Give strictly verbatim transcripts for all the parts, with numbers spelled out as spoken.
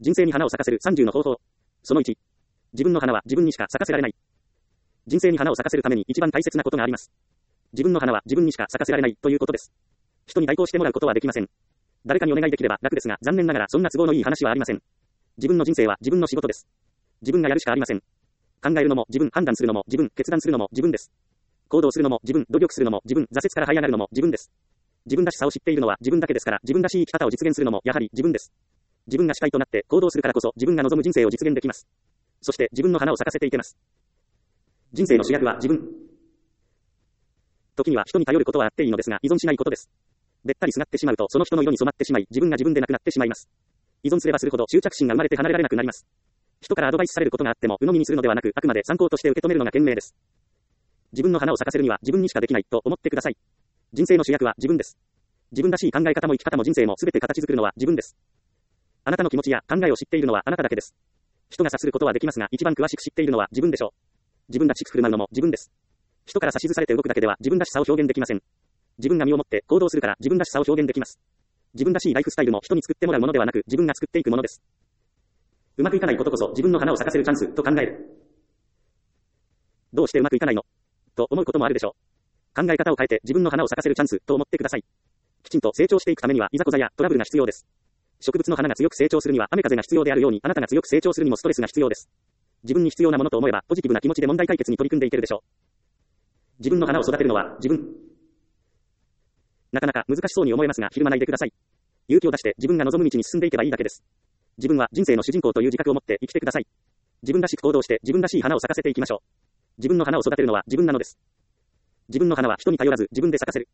人生に花を咲かせるさんじゅうの方法。そのいち。自分の花は自分にしか咲かせられない。人生に花を咲かせるために一番大切なことがあります。自分の花は自分にしか咲かせられないということです。人に代行してもらうことはできません。誰かにお願いできれば楽ですが、残念ながらそんな都合のいい話はありません。自分の人生は自分の仕事です。自分がやるしかありません。考えるのも自分、判断するのも自分、決断するのも自分です。行動するのも自分、努力するのも自分、挫折から這い上がるのも自分です。自分らしさを知っているのは自分だけですから、自分らしい生き方を実現するのもやはり自分です。自分が主体となって行動するからこそ自分が望む人生を実現できます。そして自分の花を咲かせていけます。人生の主役は自分。時には人に頼ることはあっていいのですが、依存しないことです。べったりすがってしまうとその人の色に染まってしまい、自分が自分でなくなってしまいます。依存すればするほど執着心が生まれて離れられなくなります。人からアドバイスされることがあっても鵜呑みにするのではなく、あくまで参考として受け止めるのが賢明です。自分の花を咲かせるには自分にしかできないと思ってください。人生の主役は自分です。自分らしい考え方も生き方も人生もすべて形作るのは自分です。あなたの気持ちや考えを知っているのはあなただけです。人が察することはできますが、一番詳しく知っているのは自分でしょう。自分らしく振る舞うのも自分です。人から指図されて動くだけでは自分らしさを表現できません。自分が身をもって行動するから自分らしさを表現できます。自分らしいライフスタイルも人に作ってもらうものではなく、自分が作っていくものです。うまくいかないことこそ自分の花を咲かせるチャンスと考える。どうしてうまくいかないのと思うこともあるでしょう。考え方を変えて自分の花を咲かせるチャンスと思ってください。きちんと成長していくためにはいざこざやトラブルが必要です。植物の花が強く成長するには雨風が必要であるように、あなたが強く成長するにもストレスが必要です。自分に必要なものと思えばポジティブな気持ちで問題解決に取り組んでいけるでしょう。自分の花を育てるのは自分。なかなか難しそうに思えますが、ひるまないでください。勇気を出して自分が望む道に進んでいけばいいだけです。自分は人生の主人公という自覚を持って生きてください。自分らしく行動して自分らしい花を咲かせていきましょう。自分の花を育てるのは自分なのです。自分の花は人に頼らず自分で咲かせる。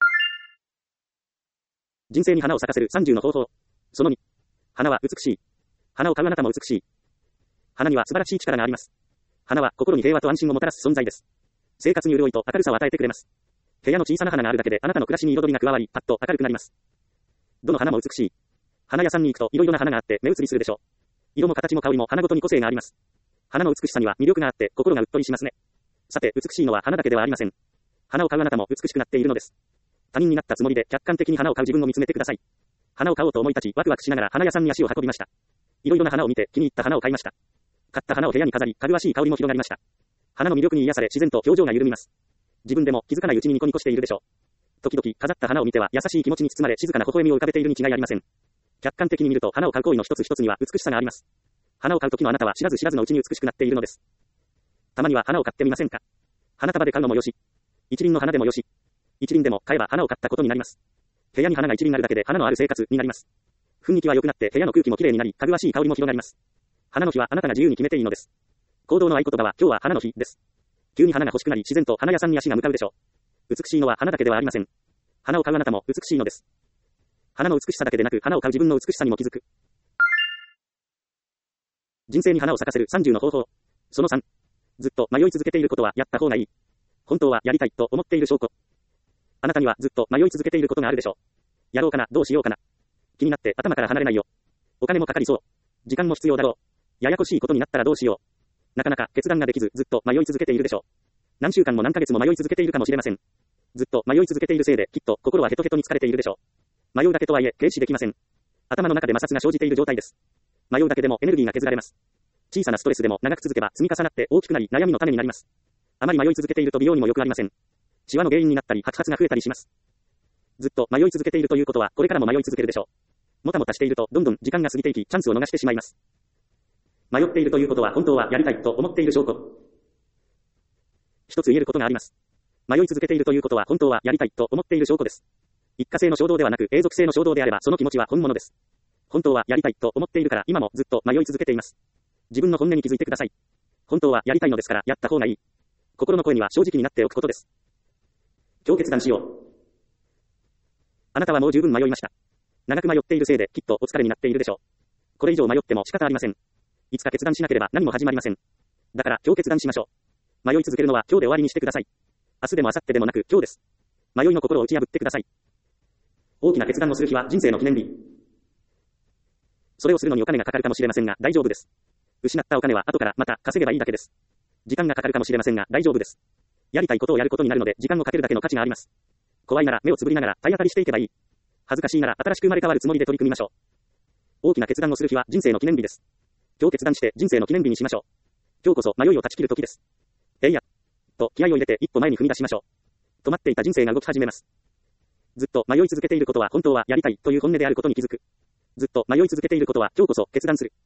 人生に花を咲かせるさんじゅうの方法。そのに。花は美しい。花を買うあなたも美しい。花には素晴らしい力があります。花は心に平和と安心をもたらす存在です。生活に潤いと明るさを与えてくれます。部屋の小さな花があるだけであなたの暮らしに彩りが加わり、パッと明るくなります。どの花も美しい。花屋さんに行くといろいろな花があって目移りするでしょう。色も形も香りも花ごとに個性があります。花の美しさには魅力があって心がうっとりしますね。さて、美しいのは花だけではありません。花を買うあなたも美しくなっているのです。他人になったつもりで客観的に花を買う自分を見つめてください。花を買おうと思い立ち、ワクワクしながら花屋さんに足を運びました。いろいろな花を見て気に入った花を買いました。買った花を部屋に飾り、かぐわしい香りも広がりました。花の魅力に癒され自然と表情が緩みます。自分でも気づかないうちにニコニコしているでしょう。時々飾った花を見ては優しい気持ちに包まれ静かな微笑みを浮かべているに違いありません。客観的に見ると花を買う行為の一つ一つには美しさがあります。花を買う時のあなたは知らず知らずのうちに美しくなっているのです。たまには花を買ってみませんか。花束で買うのもよし、一輪の花でもよし、一輪でも買えば花を買ったことになります。部屋に花が一輪あるだけで花のある生活になります。雰囲気は良くなって部屋の空気もきれいになり、かぐわしい香りも広がります。花の日はあなたが自由に決めていいのです。行動の合言葉は今日は花の日です。急に花が欲しくなり自然と花屋さんに足が向かうでしょう。美しいのは花だけではありません。花を買うあなたも美しいのです。花の美しさだけでなく花を買う自分の美しさにも気づく。人生に花を咲かせるさんじゅうの方法。そのさん。ずっと迷い続けていることはやった方がいい。本当はやりたいと思っている証拠。あなたにはずっと迷い続けていることがあるでしょう。やろうかな、どうしようかな。気になって頭から離れないよ。お金もかかりそう。時間も必要だろう。ややこしいことになったらどうしよう。なかなか決断ができずずっと迷い続けているでしょう。何週間も何ヶ月も迷い続けているかもしれません。ずっと迷い続けているせいできっと心はヘトヘトに疲れているでしょう。迷うだけとはいえ停止できません。頭の中で摩擦が生じている状態です。迷うだけでもエネルギーが削られます。小さなストレスでも長く続けば積み重なって大きくなり悩みの種になります。あまり迷い続けていると美容にも良くありません。シワの原因になったり白髪が増えたりします。ずっと迷い続けているということはこれからも迷い続けるでしょう。もたもたしているとどんどん時間が過ぎていきチャンスを逃してしまいます。迷っているということは本当はやりたいと思っている証拠。一つ言えることがあります。迷い続けているということは本当はやりたいと思っている証拠です。一過性の衝動ではなく永続性の衝動であればその気持ちは本物です。本当はやりたいと思っているから今もずっと迷い続けています。自分の本音に気づいてください。本当はやりたいのですからやった方がいい。心の声には正直になっておくことです。今日決断しよう。あなたはもう十分迷いました。長く迷っているせいできっとお疲れになっているでしょう。これ以上迷っても仕方ありません。いつか決断しなければ何も始まりません。だから今日決断しましょう。迷い続けるのは今日で終わりにしてください。明日でも明後日でもなく今日です。迷いの心を打ち破ってください。大きな決断をする日は人生の記念日。それをするのにお金がかかるかもしれませんが大丈夫です。失ったお金は後からまた稼げばいいだけです。時間がかかるかもしれませんが大丈夫です。やりたいことをやることになるので時間をかけるだけの価値があります。怖いなら目をつぶりながら体当たりしていけばいい。恥ずかしいなら新しく生まれ変わるつもりで取り組みましょう。 大きな決断をする日は人生の記念日です。今日決断して人生の記念日にしましょう。今日こそ迷いを断ち切る時です。えいや、と気合を入れて一歩前に踏み出しましょう。止まっていた人生が動き始めます。ずっと迷い続けていることは本当はやりたいという本音であることに気づく。ずっと迷い続けていることは今日こそ決断する。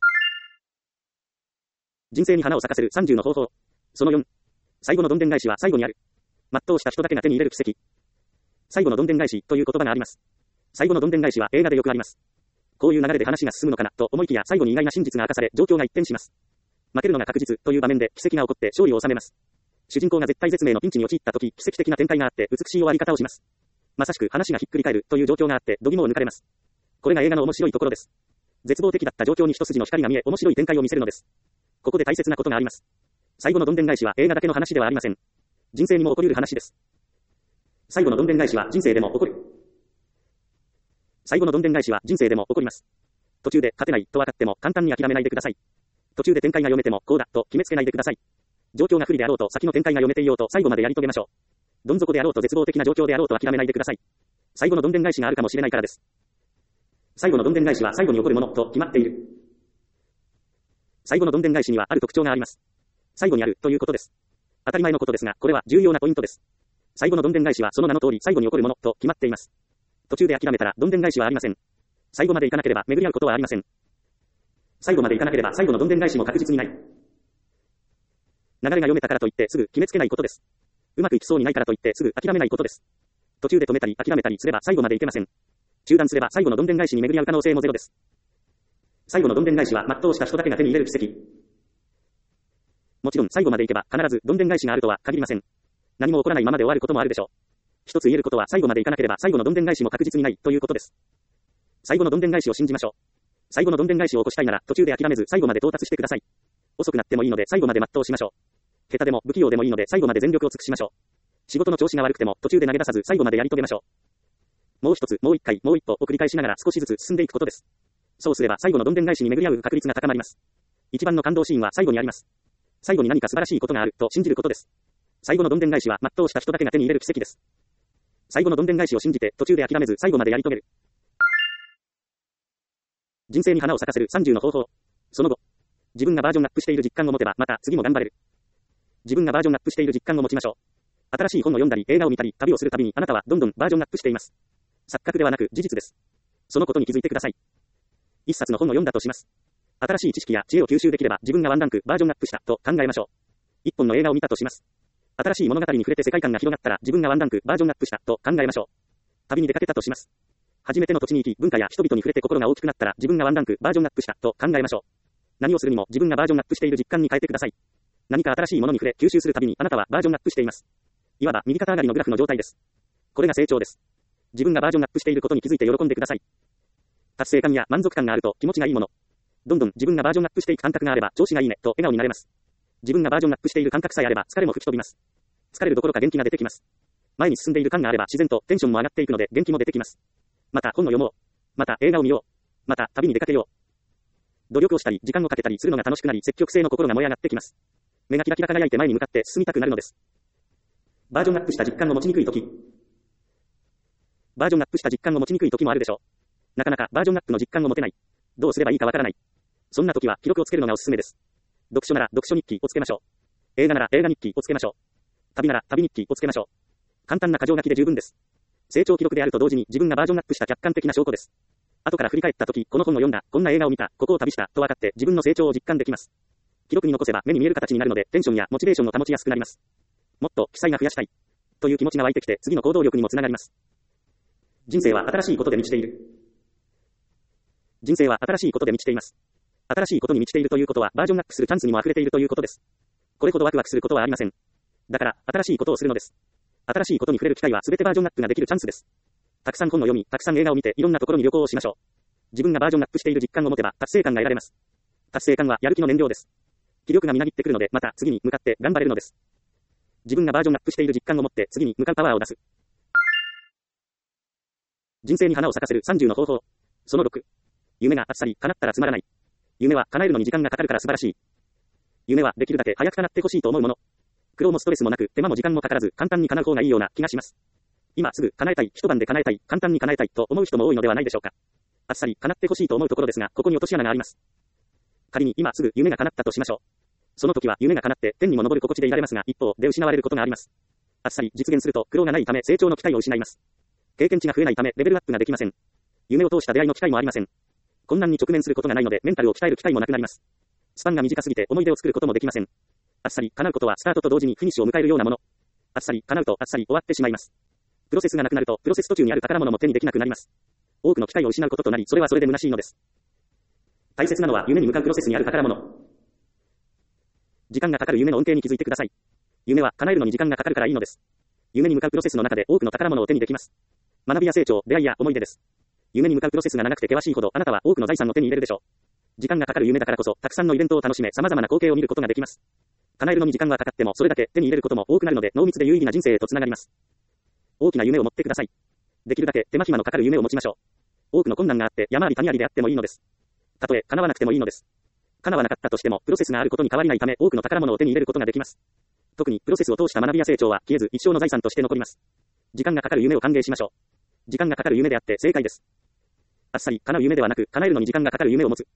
人生に花を咲かせるさんじゅうの方法。そのよん。最後のどんでん返しは最後にある。全うした人だけが手に入れる奇跡。最後のどんでん返しという言葉があります。最後のどんでん返しは映画でよくあります。こういう流れで話が進むのかなと思いきや最後に意外な真実が明かされ状況が一変します。負けるのが確実という場面で奇跡が起こって勝利を収めます。主人公が絶対絶命のピンチに陥った時、奇跡的な展開があって美しい終わり方をします。まさしく話がひっくり返るという状況があって度肝を抜かれます。これが映画の面白いところです。絶望的だった状況に一筋の光が見え面白い展開を見せるのです。ここで大切なことがあります。最後のどんでん返しは映画だけの話ではありません。人生にも起こりうる話です。最後のどんでん返しは人生でも起こる。最後のどんでん返しは人生でも起こります。途中で勝てないと分かっても簡単に諦めないでください。途中で展開が読めてもこうだと決めつけないでください。状況が不利であろうと先の展開が読めていようと最後までやり遂げましょう。どん底であろうと絶望的な状況であろうと諦めないでください。最後のどんでん返しがあるかもしれないからです。最後のどんでん返しは最後に起こるものと決まっている。最後のどんでん返しにはある特徴があります。最後にあるということです。当たり前のことですが、これは重要なポイントです。最後のどんでん返しはその名の通り最後に起こるものと決まっています。途中で諦めたらどんでん返しはありません。最後まで行かなければ巡り合うことはありません。最後まで行かなければ最後のどんでん返しも確実にない。流れが読めたからといってすぐ決めつけないことです。うまくいきそうにないからといってすぐ諦めないことです。途中で止めたり諦めたりすれば最後まで行けません。中断すれば最後のどんでん返しに巡り合う可能性もゼロです。最後のどんでん返しは全うした人だけが手に入れる奇跡。もちろん最後まで行けば必ずどんでん返しがあるとは限りません。何も起こらないままで終わることもあるでしょう。一つ言えることは最後まで行かなければ最後のどんでん返しも確実にないということです。最後のどんでん返しを信じましょう。最後のどんでん返しを起こしたいなら途中で諦めず最後まで到達してください。遅くなってもいいので最後まで全うしましょう。下手でも不器用でもいいので最後まで全力を尽くしましょう。仕事の調子が悪くても途中で投げ出さず最後までやり遂げましょう。もう一つ、もう一回、もう一歩を繰り返しながら少しずつ進んでいくことです。そうすれば最後のどんでん返しに巡り合う確率が高まります。一番の感動シーンは最後にあります。最後に何か素晴らしいことがあると信じることです。最後のどんでん返しは全うした人だけが手に入れる奇跡です。最後のどんでん返しを信じて途中で諦めず最後までやり遂げる。人生に花を咲かせるさんじゅうの方法。その後、自分がバージョンアップしている実感を持てばまた次も頑張れる。自分がバージョンアップしている実感を持ちましょう。新しい本を読んだり映画を見たり旅をするたびにあなたはどんどんバージョンアップしています。錯覚ではなく事実です。そのことに気づいてください。一冊の本を読んだとします。新しい知識や知恵を吸収できれば自分がワンランクバージョンアップしたと考えましょう。一本の映画を見たとします。新しい物語に触れて世界観が広がったら自分がワンランクバージョンアップしたと考えましょう。旅に出かけたとします。初めての土地に行き文化や人々に触れて心が大きくなったら自分がワンランクバージョンアップしたと考えましょう。何をするにも自分がバージョンアップしている実感に変えてください。何か新しいものに触れ吸収するたびにあなたはバージョンアップしています。いわば右肩上がりのグラフの状態です。これが成長です。自分がバージョンアップしていることに気づいて喜んでください。達成感や満足感があると気持ちがいいもの。どんどん自分がバージョンアップしていく感覚があれば調子がいいねと笑顔になれます。自分がバージョンアップしている感覚さえあれば疲れも吹き飛びます。疲れるどころか元気が出てきます。前に進んでいる感があれば自然とテンションも上がっていくので元気も出てきます。また本を読もう。また映画を見よう。また旅に出かけよう。努力をしたり時間をかけたりするのが楽しくなり積極性の心が燃え上がってきます。目がキラキラ輝いて前に向かって進みたくなるのです。バージョンアップした実感を持ちにくいとき。バージョンアップした実感を持ちにくいときもあるでしょう。なかなかバージョンアップの実感を持てない。どうすればいいかわからない。そんな時は記録をつけるのがおすすめです。読書なら読書日記をつけましょう。映画なら映画日記をつけましょう。旅なら旅日記をつけましょう。簡単な箇条書きで十分です。成長記録であると同時に自分がバージョンアップした客観的な証拠です。後から振り返った時、この本を読んだ、こんな映画を見た、ここを旅したと分かって自分の成長を実感できます。記録に残せば目に見える形になるのでテンションやモチベーションを保ちやすくなります。もっと記載が増やしたいという気持ちが湧いてきて次の行動力にもつながります。人生は新しいことで満ちている。人生は新しいことで満ちています。新しいことに満ちているということはバージョンアップするチャンスにも溢れているということです。これほどワクワクすることはありません。だから新しいことをするのです。新しいことに触れる機会は全てバージョンアップができるチャンスです。たくさん本を読み、たくさん映画を見ていろんなところに旅行をしましょう。自分がバージョンアップしている実感を持てば達成感が得られます。達成感はやる気の燃料です。気力がみなぎってくるのでまた次に向かって頑張れるのです。自分がバージョンアップしている実感を持って次に向かうパワーを出す。人生に花を咲かせるさんじゅうの方法。そのろく。夢があっさり叶ったらつまらない。夢は叶えるのに時間がかかるから素晴らしい。夢はできるだけ早く叶ってほしいと思うもの。苦労もストレスもなく手間も時間もかからず簡単に叶う方がいいような気がします。今すぐ叶えたい、一晩で叶えたい、簡単に叶えたいと思う人も多いのではないでしょうか。 あっさり叶ってほしいと思うところですが、ここに落とし穴があります。仮に今すぐ夢が叶ったとしましょう。その時は夢が叶って天にも昇る心地でいられますが、一方で失われることがあります。あっさり実現すると苦労がないため成長の機会を失います。経験値が増えないためレベルアップができません。夢を通した出会いの機会もありません。困難に直面することがないのでメンタルを鍛える機会もなくなります。スパンが短すぎて思い出を作ることもできません。あっさり叶うことはスタートと同時にフィニッシュを迎えるようなもの。あっさり叶うとあっさり終わってしまいます。プロセスがなくなるとプロセス途中にある宝物も手にできなくなります。多くの機会を失うこととなり、それはそれで虚しいのです。大切なのは夢に向かうプロセスにある宝物。時間がかかる夢の恩恵に気づいてください。夢は叶えるのに時間がかかるからいいのです。夢に向かうプロセスの中で多くの宝物を手にできます。学びや成長、出会いや思い出です。夢に向かうプロセスが長くて険しいほどあなたは多くの財産を手に入れるでしょう。時間がかかる夢だからこそ、たくさんのイベントを楽しめ、様々な光景を見ることができます。叶えるのに時間はかかっても、それだけ手に入れることも多くなるので、濃密で有意義な人生へとつながります。大きな夢を持ってください。できるだけ手間暇のかかる夢を持ちましょう。多くの困難があって、山あり谷ありであってもいいのです。たとえ叶わなくてもいいのです。叶わなかったとしても、プロセスがあることに変わりないため、多くの宝物を手に入れることができます。特に、プロセスを通した学びや成長は消えず、一生の財産として残ります。時間がかかる夢を歓迎しましょう。時間がかかる夢であって正解です。あっさり叶う夢ではなく、叶えるのに時間がかかる夢を持つ。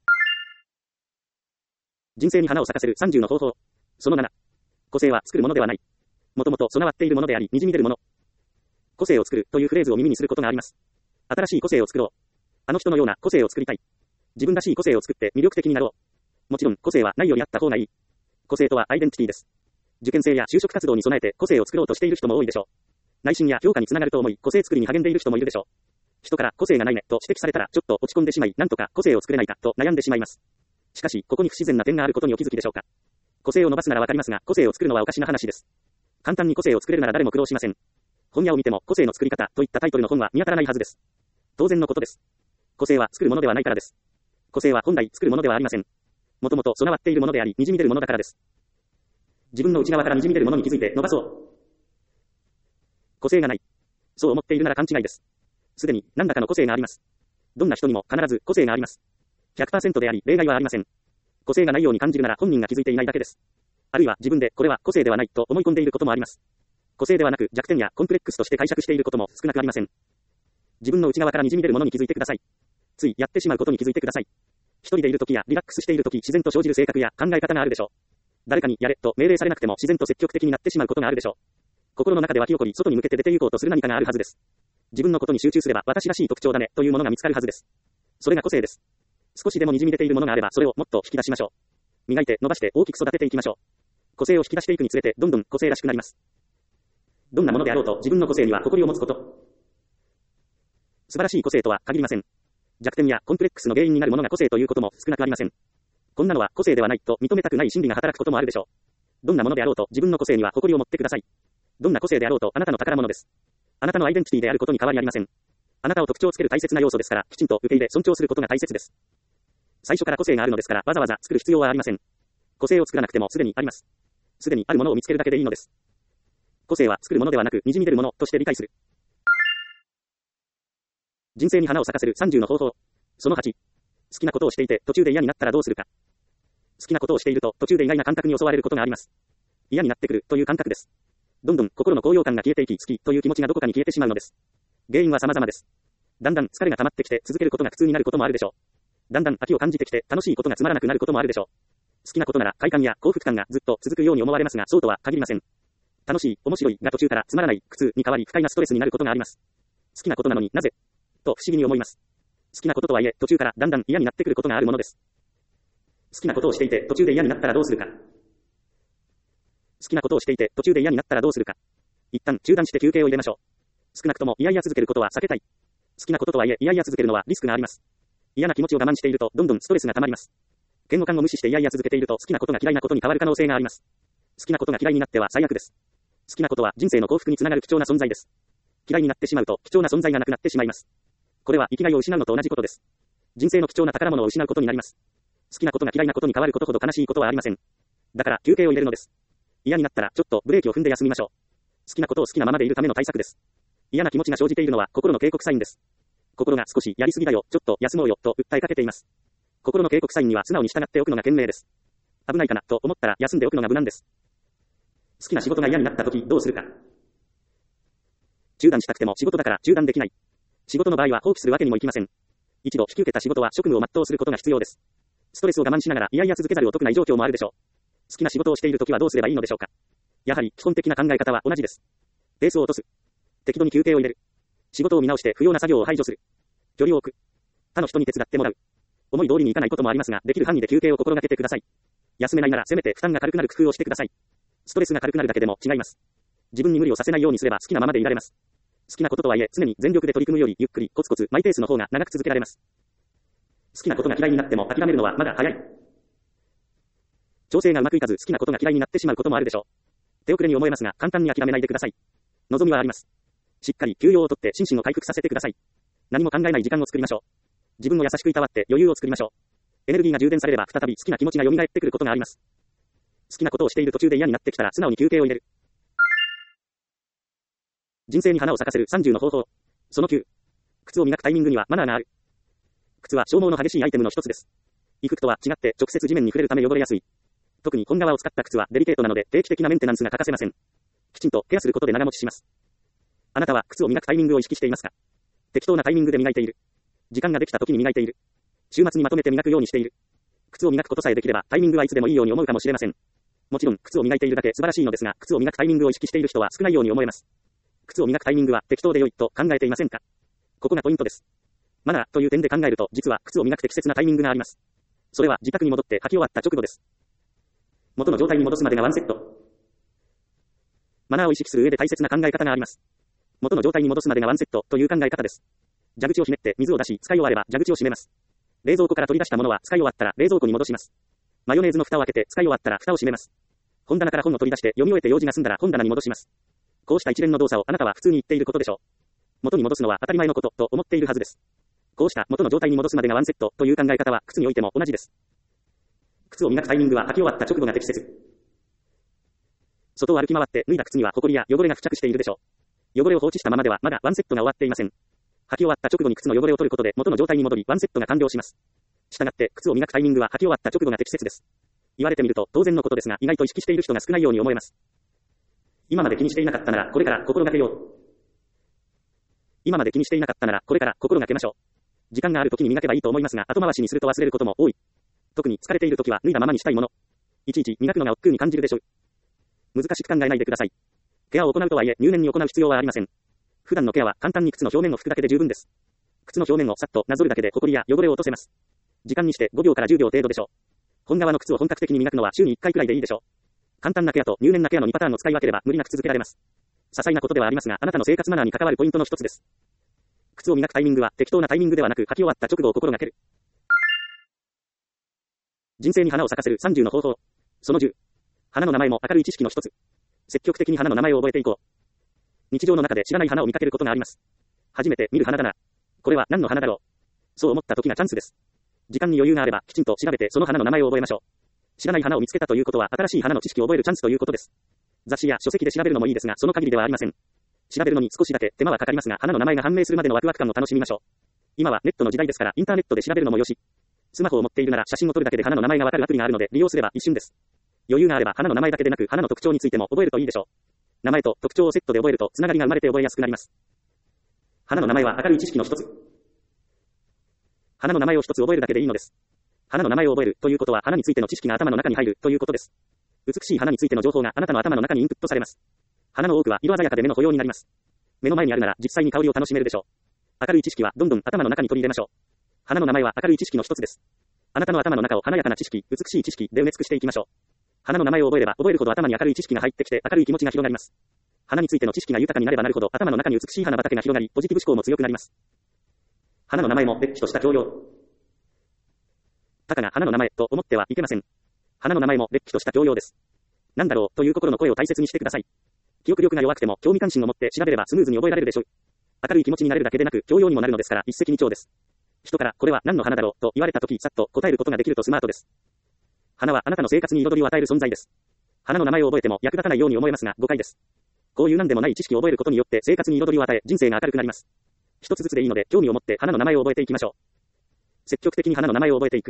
人生に花を咲かせるさんじゅうの方法。そのなな。個性は作るものではない。もともと備わっているものであり、滲み出るもの。個性を作るというフレーズを耳にすることがあります。新しい個性を作ろう。あの人のような個性を作りたい。自分らしい個性を作って魅力的になろう。もちろん個性はないよりあった方がいい。個性とはアイデンティティです。受験生や就職活動に備えて個性を作ろうとしている人も多いでしょう。内心や評価につながると思い、個性作りに励んでいる人もいるでしょう。人から個性がないねと指摘されたらちょっと落ち込んでしまい、なんとか個性を作れないかと悩んでしまいます。しかし、ここに不自然な点があることにお気づきでしょうか。個性を伸ばすならわかりますが、個性を作るのはおかしな話です。簡単に個性を作れるなら誰も苦労しません。本屋を見ても個性の作り方といったタイトルの本は見当たらないはずです。当然のことです。個性は作るものではないからです。個性は本来作るものではありません。もともと備わっているものであり、滲み出るものだからです。自分の内側から滲み出るものに気づいて伸ばそう。個性がない。そう思っているなら勘違いです。すでに何らかの個性があります。どんな人にも必ず個性があります。ひゃくパーセント であり、例外はありません。個性がないように感じるなら本人が気づいていないだけです。あるいは自分でこれは個性ではないと思い込んでいることもあります。個性ではなく弱点やコンプレックスとして解釈していることも少なくありません。自分の内側から滲み出るものに気づいてください。ついやってしまうことに気づいてください。一人でいるときやリラックスしているとき自然と生じる性格や考え方があるでしょう。誰かにやれと命令されなくても自然と積極的になってしまうことがあるでしょう。心の中で湧き起こり外に向けて出て行こうとする何かがあるはずです。自分のことに集中すれば私らしい特徴だねというものが見つかるはずです。それが個性です。少しでも滲み出ているものがあればそれをもっと引き出しましょう。磨いて伸ばして大きく育てていきましょう。個性を引き出していくにつれてどんどん個性らしくなります。どんなものであろうと自分の個性には誇りを持つこと。素晴らしい個性とは限りません。弱点やコンプレックスの原因になるものが個性ということも少なくありません。こんなのは個性ではないと認めたくない心理が働くこともあるでしょう。どんなものであろうと自分の個性には誇りを持ってください。どんな個性であろうとあなたの宝物です。あなたのアイデンティティであることに変わりありません。あなたを特徴をつける大切な要素ですから、きちんと受け入れ尊重することが大切です。最初から個性があるのですから、わざわざ作る必要はありません。個性を作らなくてもすでにあります。すでにあるものを見つけるだけでいいのです。個性は作るものではなく、滲み出るものとして理解する。人生に花を咲かせるさんじゅうの方法。そのはち。好きなことをしていて途中で嫌になったらどうするか。好きなことをしていると途中で意外な感覚に襲われることがあります。嫌になってくるという感覚です。どんどん心の高揚感が消えていき、好きという気持ちがどこかに消えてしまうのです。原因は様々です。だんだん疲れが溜まってきて続けることが苦痛になることもあるでしょう。だんだん飽きを感じてきて楽しいことがつまらなくなることもあるでしょう。好きなことなら快感や幸福感がずっと続くように思われますが、そうとは限りません。楽しい、面白いが途中からつまらない、苦痛に変わり不快なストレスになることがあります。好きなことなのになぜと不思議に思います。好きなこととはいえ途中からだんだん嫌になってくることがあるものです。好きなことをしていて途中で嫌になったらどうするか。好きなことをしていて途中で嫌になったらどうするか。一旦中断して休憩を入れましょう。少なくとも嫌々続けることは避けたい。好きなこととはいえ嫌々続けるのはリスクがあります。嫌な気持ちを我慢しているとどんどんストレスが溜まります。嫌悪感を無視して嫌々続けていると好きなことが嫌いなことに変わる可能性があります。好きなことが嫌いになっては最悪です。好きなことは人生の幸福につながる貴重な存在です。嫌いになってしまうと貴重な存在がなくなってしまいます。これは生きがいを失うのと同じことです。人生の貴重な宝物を失うことになります。好きなことが嫌いなことに変わることほど悲しいことはありません。だから休憩を入れるのです。嫌になったらちょっとブレーキを踏んで休みましょう。好きなことを好きなままでいるための対策です。嫌な気持ちが生じているのは心の警告サインです。心が少しやりすぎだよ、ちょっと休もうよと訴えかけています。心の警告サインには素直に従っておくのが賢明です。危ないかなと思ったら休んでおくのが無難です。好きな仕事が嫌になった時どうするか。中断したくても仕事だから中断できない。仕事の場合は放棄するわけにもいきません。 一度引き受けた仕事は職務を全うすることが必要です。ストレスを我慢しながらいやいや続けざるを得ない状況もあるでしょう。好きな仕事をしているときはどうすればいいのでしょうか。やはり基本的な考え方は同じです。ペースを落とす。適度に休憩を入れる。仕事を見直して不要な作業を排除する。距離を置く。他の人に手伝ってもらう。思い通りにいかないこともありますが、できる範囲で休憩を心がけてください。休めないならせめて負担が軽くなる工夫をしてください。ストレスが軽くなるだけでも違います。自分に無理をさせないようにすれば好きなままでいられます。好きなこととはいえ常に全力で取り組むよりゆっくりコツコツマイペースの方が長く続けられます。好きなことが嫌いになっても諦めるのはまだ早い。調整がうまくいかず好きなことが嫌いになってしまうこともあるでしょう。手遅れに思えますが簡単に諦めないでください。望みはあります。しっかり休養をとって心身を回復させてください。何も考えない時間を作りましょう。自分を優しくいたわって余裕を作りましょう。エネルギーが充電されれば再び好きな気持ちが蘇ってくることがあります。好きなことをしている途中で嫌になってきたら素直に休憩を入れる。人生に花を咲かせるさんじゅうの方法。そのきゅう。靴を磨くタイミングにはマナーがある。靴は消耗の激しいアイテムの一つです。衣服とは違って直接地面に触れるため汚れやすい。特に本革を使った靴はデリケートなので定期的なメンテナンスが欠かせません。きちんとケアすることで長持ちします。あなたは靴を磨くタイミングを意識していますか？適当なタイミングで磨いている。時間ができた時に磨いている。週末にまとめて磨くようにしている。靴を磨くことさえできればタイミングはいつでもいいように思うかもしれません。もちろん靴を磨いているだけ素晴らしいのですが、靴を磨くタイミングを意識している人は少ないように思えます。靴を磨くタイミングは適当で良いと考えていませんか？ここがポイントです。マナーという点で考えると実は靴を磨く適切なタイミングがあります。それは自宅に戻って履き終わった直後です。元の状態に戻すまでがワンセット。マナーを意識する上で大切な考え方があります。元の状態に戻すまでがワンセットという考え方です。蛇口をひねって水を出し使い終われば蛇口を閉めます。冷蔵庫から取り出したものは使い終わったら冷蔵庫に戻します。マヨネーズの蓋を開けて使い終わったら蓋を閉めます。本棚から本を取り出して読み終えて用事が済んだら本棚に戻します。こうした一連の動作をあなたは普通に言っていることでしょう。元に戻すのは当たり前のことと思っているはずです。こうした元の状態に戻すまでがワンセットという考え方は靴においても同じです。靴を磨くタイミングは履き終わった直後が適切。外を歩き回って脱いだ靴には埃や汚れが付着しているでしょう。汚れを放置したままではまだワンセットが終わっていません。履き終わった直後に靴の汚れを取ることで元の状態に戻りワンセットが完了します。したがって靴を磨くタイミングは履き終わった直後が適切です。言われてみると当然のことですが意外と意識している人が少ないように思えます。今まで気にしていなかったならこれから心がけよう。今まで気にしていなかったならこれから心がけましょう。時間がある時に磨けばいいと思いますが後回しにすると忘れることも多い。特に疲れている時は脱いだままにしたいもの。いちいち磨くのが億劫に感じるでしょう。難しく考えないでください。ケアを行うとはいえ入念に行う必要はありません。普段のケアは簡単に靴の表面を拭くだけで十分です。靴の表面をさっとなぞるだけで埃や汚れを落とせます。時間にしてごびょうからじゅうびょう程度でしょう。本革の靴を本格的に磨くのは週にいっかいくらいでいいでしょう。簡単なケアと入念なケアのにパターンを使い分ければ無理なく続けられます。些細なことではありますが、あなたの生活マナーに関わるポイントの一つです。靴を磨くタイミングは適当なタイミングではなく履き終わった直後を心がける。人生に花を咲かせるさんじゅうの方法。そのじゅう。花の名前も明るい知識の一つ。積極的に花の名前を覚えていこう。日常の中で知らない花を見かけることがあります。初めて見る花だな。これは何の花だろう。そう思った時がチャンスです。時間に余裕があればきちんと調べてその花の名前を覚えましょう。知らない花を見つけたということは新しい花の知識を覚えるチャンスということです。雑誌や書籍で調べるのもいいですがその限りではありません。調べるのに少しだけ手間はかかりますが花の名前が判明するまでのワクワク感を楽しみましょう。今はネットの時代ですからインターネットで調べるのもよし。スマホを持っているなら写真を撮るだけで花の名前がわかるアプリがあるので利用すれば一瞬です。余裕があれば花の名前だけでなく花の特徴についても覚えるといいでしょう。名前と特徴をセットで覚えるとつながりが生まれて覚えやすくなります。花の名前は明るい知識の一つ。花の名前を一つ覚えるだけでいいのです。花の名前を覚えるということは花についての知識が頭の中に入るということです。美しい花についての情報があなたの頭の中にインプットされます。花の多くは色鮮やかで目の保養になります。目の前にあるなら実際に香りを楽しめるでしょう。明るい知識はどんどん頭の中に取り入れましょう。花の名前は明るい知識の一つです。あなたの頭の中を華やかな知識、美しい知識で埋め尽くしていきましょう。花の名前を覚えれば覚えるほど頭に明るい知識が入ってきて明るい気持ちが広がります。花についての知識が豊かになればなるほど頭の中に美しい花畑が広がり、ポジティブ思考も強くなります。花の名前もれっきとした教養。たかが花の名前と思ってはいけません。花の名前もれっきとした教養です。なんだろうという心の声を大切にしてください。記憶力が弱くても興味関心を持って調べればスムーズに覚えられるでしょう。明るい気持ちになれるだけでなく教養にもなるのですから一石二鳥です。人からこれは何の花だろうと言われたときさっと答えることができるとスマートです。花はあなたの生活に彩りを与える存在です。花の名前を覚えても役立たないように思えますが誤解です。こういう何でもない知識を覚えることによって生活に彩りを与え人生が明るくなります。一つずつでいいので興味を持って花の名前を覚えていきましょう。積極的に花の名前を覚えていく。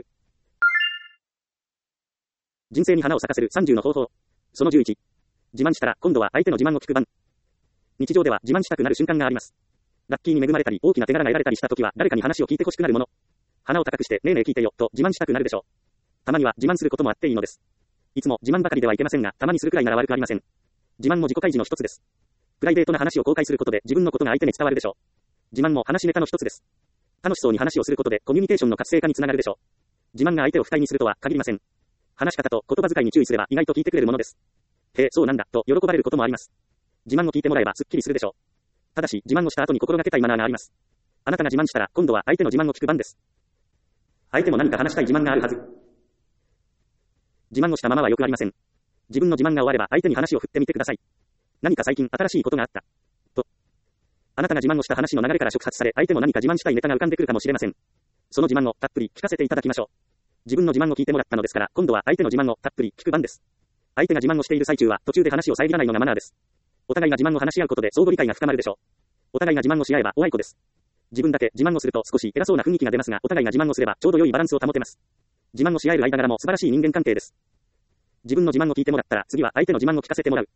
人生に花を咲かせるさんじゅうの方法。そのじゅういち。自慢したら今度は相手の自慢を聞く番。日常では自慢したくなる瞬間があります。 ラッキーに恵まれたり、大きな手柄が得られたりしたときは、誰かに話を聞いて欲しくなるもの。鼻を高くして、ねえねえ聞いてよ、と自慢したくなるでしょう。たまには自慢することもあっていいのです。いつも自慢ばかりではいけませんが、たまにするくらいなら悪くありません。自慢も自己開示の一つです。プライベートな話を公開することで、自分のことが相手に伝わるでしょう。自慢も話ネタの一つです。楽しそうに話をすることで、コミュニケーションの活性化につながるでしょう。自慢が相手を不快にするとは限りません。話し方と言葉遣いに注意すれば、意外と聞いてくれるものです。へえ、そうなんだ、と喜ばれることもあります。自慢を聞いてもらえば、すっきりするでしょう。ただし、自慢をした後に心がけたいマナーがあります。あなたが自慢したら、今度は相手の自慢を聞く番です。相手も何か話したい自慢があるはず。自慢をしたままはよくありません。自分の自慢が終われば、相手に話を振ってみてください。何か最近新しいことがあった。と。あなたが自慢をした話の流れから触発され、相手も何か自慢したいネタが浮かんでくるかもしれません。その自慢をたっぷり聞かせていただきましょう。自分の自慢を聞いてもらったのですから、今度は相手の自慢をたっぷり聞く番です。相手が自慢をしている最中は、途中で話を遮らないのがマナーです。お互いが自慢を話し合うことで相互理解が深まるでしょう。お互いが自慢をし合えばおあいこです。自分だけ自慢をすると少し偉そうな雰囲気が出ますが、お互いが自慢をすればちょうど良いバランスを保てます。自慢をし合える間柄も素晴らしい人間関係です。自分の自慢を聞いてもらったら、次は相手の自慢を聞かせてもらう。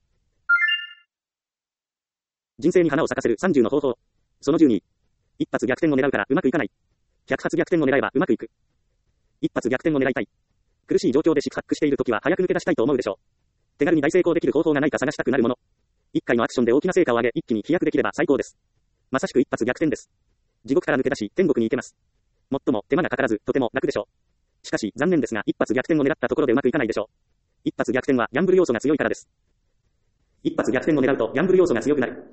人生に花を咲かせるさんじゅうの方法。そのじゅうに。一発逆転を狙うからうまくいかない。百発逆転を狙えばうまくいく。一発逆転を狙いたい。苦しい状況で四苦八苦しているときは早く抜け出したいと思うでしょう。手軽に大成功できる方法がないか探したくなるもの。一回のアクションで大きな成果を上げ、一気に飛躍できれば最高です。まさしく一発逆転です。地獄から抜け出し、天国に行けます。もっとも手間がかからず、とても楽でしょう。しかし、残念ですが、一発逆転を狙ったところでうまくいかないでしょう。一発逆転はギャンブル要素が強いからです。一発逆転を狙うとギャンブル要素が強くなる。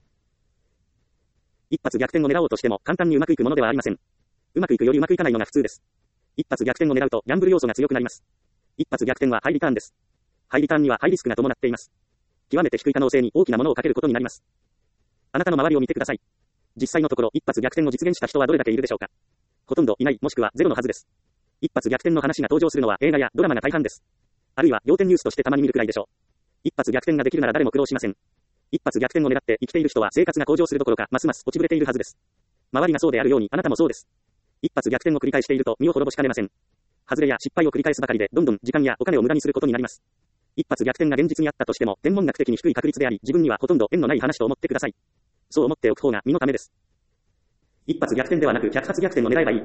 一発逆転を狙おうとしても簡単にうまくいくものではありません。うまくいくよりうまくいかないのが普通です。一発逆転を狙うとギャンブル要素が強くなります。一発逆転はハイリターンです。ハイリターンにはハイリスクが伴っています。極めて低い可能性に大きなものをかけることになります。あなたの周りを見てください。実際のところ一発逆転を実現した人はどれだけいるでしょうか。ほとんどいない、もしくはゼロのはずです。一発逆転の話が登場するのは映画やドラマが大半です。あるいは仰天ニュースとしてたまに見るくらいでしょう。一発逆転ができるなら誰も苦労しません。一発逆転を狙って生きている人は生活が向上するどころかますます落ちぶれているはずです。周りがそうであるようにあなたもそうです。一発逆転を繰り返していると身を滅ぼしかねません。外れや失敗を繰り返すばかりでどんどん時間やお金を無駄にすることになります。一発逆転が現実にあったとしても天文学的に低い確率であり自分にはほとんど縁のない話と思ってください。そう思っておく方が身のためです。一発逆転ではなく百発逆転を狙えばいい。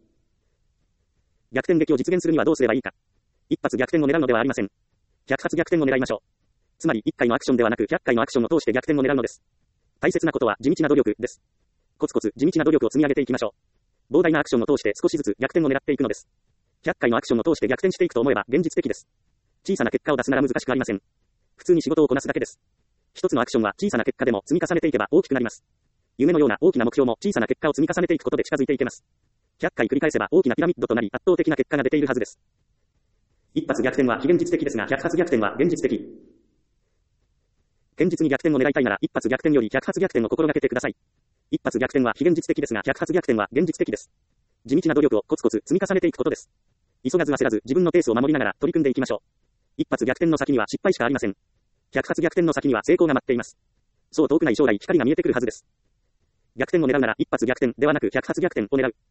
逆転劇を実現するにはどうすればいいか。一発逆転を狙うのではありません。百発逆転を狙いましょう。つまりいっかいのアクションではなくひゃっかいのアクションを通して逆転を狙うのです。大切なことは地道な努力です。コツコツ地道な努力を積み上げていきましょう。膨大なアクションを通して少しずつ逆転を狙っていくのです。ひゃっかいのアクションを通して逆転していくと思えば現実的です。小さな結果を出すなら難しくありません。普通に仕事をこなすだけです。一つのアクションは小さな結果でも積み重ねていけば大きくなります。夢のような大きな目標も小さな結果を積み重ねていくことで近づいていけます。ひゃっかい繰り返せば大きなピラミッドとなり圧倒的な結果が出ているはずです。一発逆転は非現実的ですが百発逆転は現実的。現実に逆転を狙いたいなら一発逆転より百発逆転を心がけてください。一発逆転は非現実的ですが百発逆転は現実的です。地道な努力をコツコツ積み重ねていくことです。急がず焦らず自分のペースを守りながら取り組んでいきましょう。一発逆転の先には失敗しかありません。百発逆転の先には成功が待っています。そう遠くない将来光が見えてくるはずです。逆転を狙うなら一発逆転ではなく百発逆転を狙う。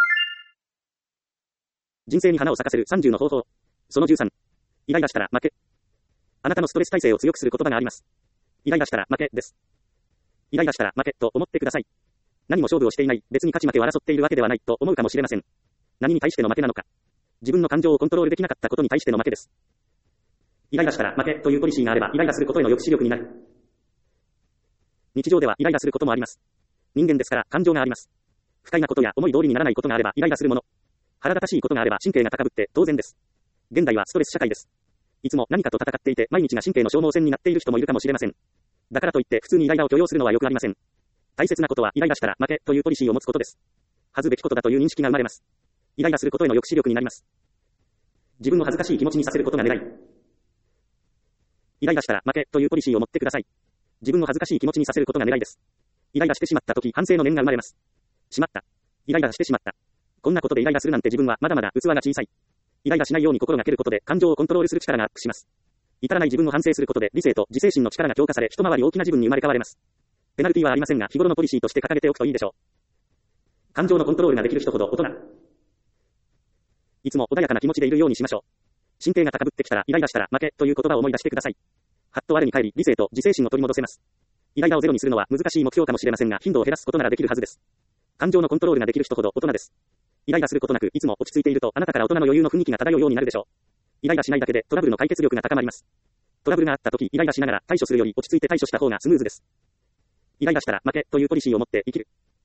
人生に花を咲かせるさんじゅうの方法。そのじゅうさん。イライラしたら負け。あなたのストレス耐性を強くする言葉があります。イライラしたら負けです。イライラしたら負けと思ってください。何も勝負をしていない、別に勝ち負けを争っているわけではないと思うかもしれません。何に対しての負けなのか。自分の感情をコントロールできなかったことに対しての負けです。イライラしたら負けというポリシーがあればイライラすることへの抑止力になる。日常ではイライラすることもあります。人間ですから感情があります。不快なことや思い通りにならないことがあればイライラするもの。腹立たしいことがあれば神経が高ぶって当然です。現代はストレス社会です。いつも何かと戦っていて毎日が神経の消耗戦になっている人もいるかもしれません。だからといって普通にイライラを許容するのはよくありません。大切なことはイライラしたら負けというポリシーを持つことです。恥ずべきことだという認識が生まれます。イライラすることへの抑止力になります。自分を恥ずかしい気持ちにさせることが狙い。イライラしたら負けというポリシーを持ってください。自分を恥ずかしい気持ちにさせることが狙いです。イライラしてしまったとき反省の念が生まれます。しまった。イライラしてしまった。こんなことでイライラするなんて自分はまだまだ器が小さい。イライラしないように心がけることで感情をコントロールする力がアップします。至らない自分を反省することで理性と自制心の力が強化され一回り大きな自分に生まれ変われます。ペナルティはありませんが日頃のポリシーとして掲げておくといいでしょう。感情のコントロールができる人ほど大人。いつも穏やかな気持ちでいるようにしましょう。神経が高ぶってきたらイライラしたら負けという言葉を思い出してください。はっと我に返り理性と自制心を取り戻せます。 イライラをゼロにするのは難しい目標かもしれませんが、頻度を減らすことならできるはずです。感情のコントロールができる人ほど大人です。イライラすることなく、いつも落ち着いていると、あなたから大人の余裕の雰囲気が漂うようになるでしょう。イライラしないだけで、トラブルの解決力が高まります。トラブルがあった時、イライラしながら対処するより落ち着いて対処した方がスムーズです。イライラしたら負けというポリシーを持って生きる。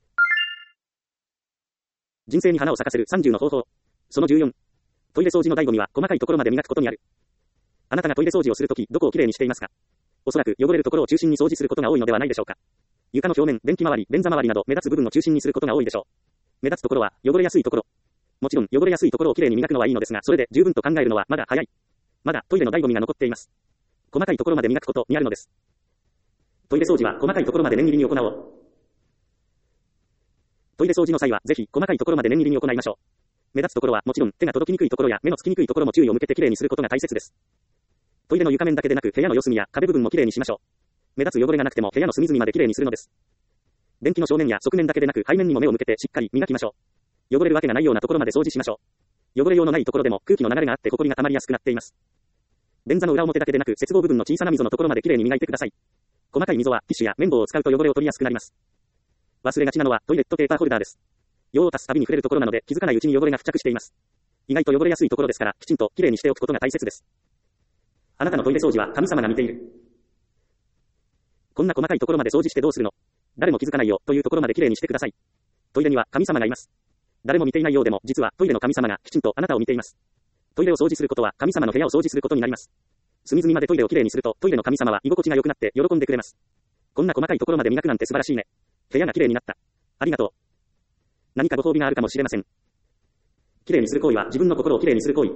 人生に花を咲かせるさんじゅうの方法。そのじゅうよん。トイレ掃除の醍醐味は細かいところまで磨くことにある。あなたがトイレ掃除をするとき、どこをきれいにしていますか？おそらく汚れるところを中心に掃除することが多いのではないでしょうか。床の表面、便器周り、便座周りなど目立つ部分を中心にすることが多いでしょう。目立つところは汚れやすいところ。もちろん汚れやすいところをきれいに磨くのはいいのですが、それで十分と考えるのはまだ早い。まだトイレの醍醐味が残っています。細かいところまで磨くことにあるのです。トイレ掃除は細かいところまで念入りに行おう。トイレ掃除の際はぜひ細かいところまで念入りに行いましょう。目立つところはもちろん手が届きにくいところや目のつきにくいところも注意を向けてきれいにすることが大切です。トイレの床面だけでなく部屋の四隅や壁部分もきれいにしましょう。目立つ汚れがなくても部屋の隅々まできれいにするのです。便器の正面や側面だけでなく背面にも目を向けてしっかり磨きましょう。汚れるわけがないようなところまで掃除しましょう。汚れ用のないところでも空気の流れがあって埃が溜まりやすくなっています。便座の裏表だけでなく接合部分の小さな溝のところまできれいに磨いてください。細かい溝はティッシュや綿棒を使うと汚れを取りやすくなります。忘れがちなのはトイレットペーパーホルダーです。用を足すたびに触れるところなので気づかないうちに汚れが付着しています。意外と汚れやすいところですからきちんときれいにしておくことが大切です。あなたのトイレ掃除は神様が見ている。こんな細かいところまで掃除してどうするの？誰も気づかないよというところまできれいにしてください。トイレには神様がいます。誰も見ていないようでも実はトイレの神様がきちんとあなたを見ています。トイレを掃除することは神様の部屋を掃除することになります。隅々までトイレをきれいにするとトイレの神様は居心地が良くなって喜んでくれます。こんな細かいところまで磨くなんて素晴らしいね。部屋がきれいになった。ありがとう。何かご褒美があるかもしれません。きれいにする行為は自分の心をきれいにする行為。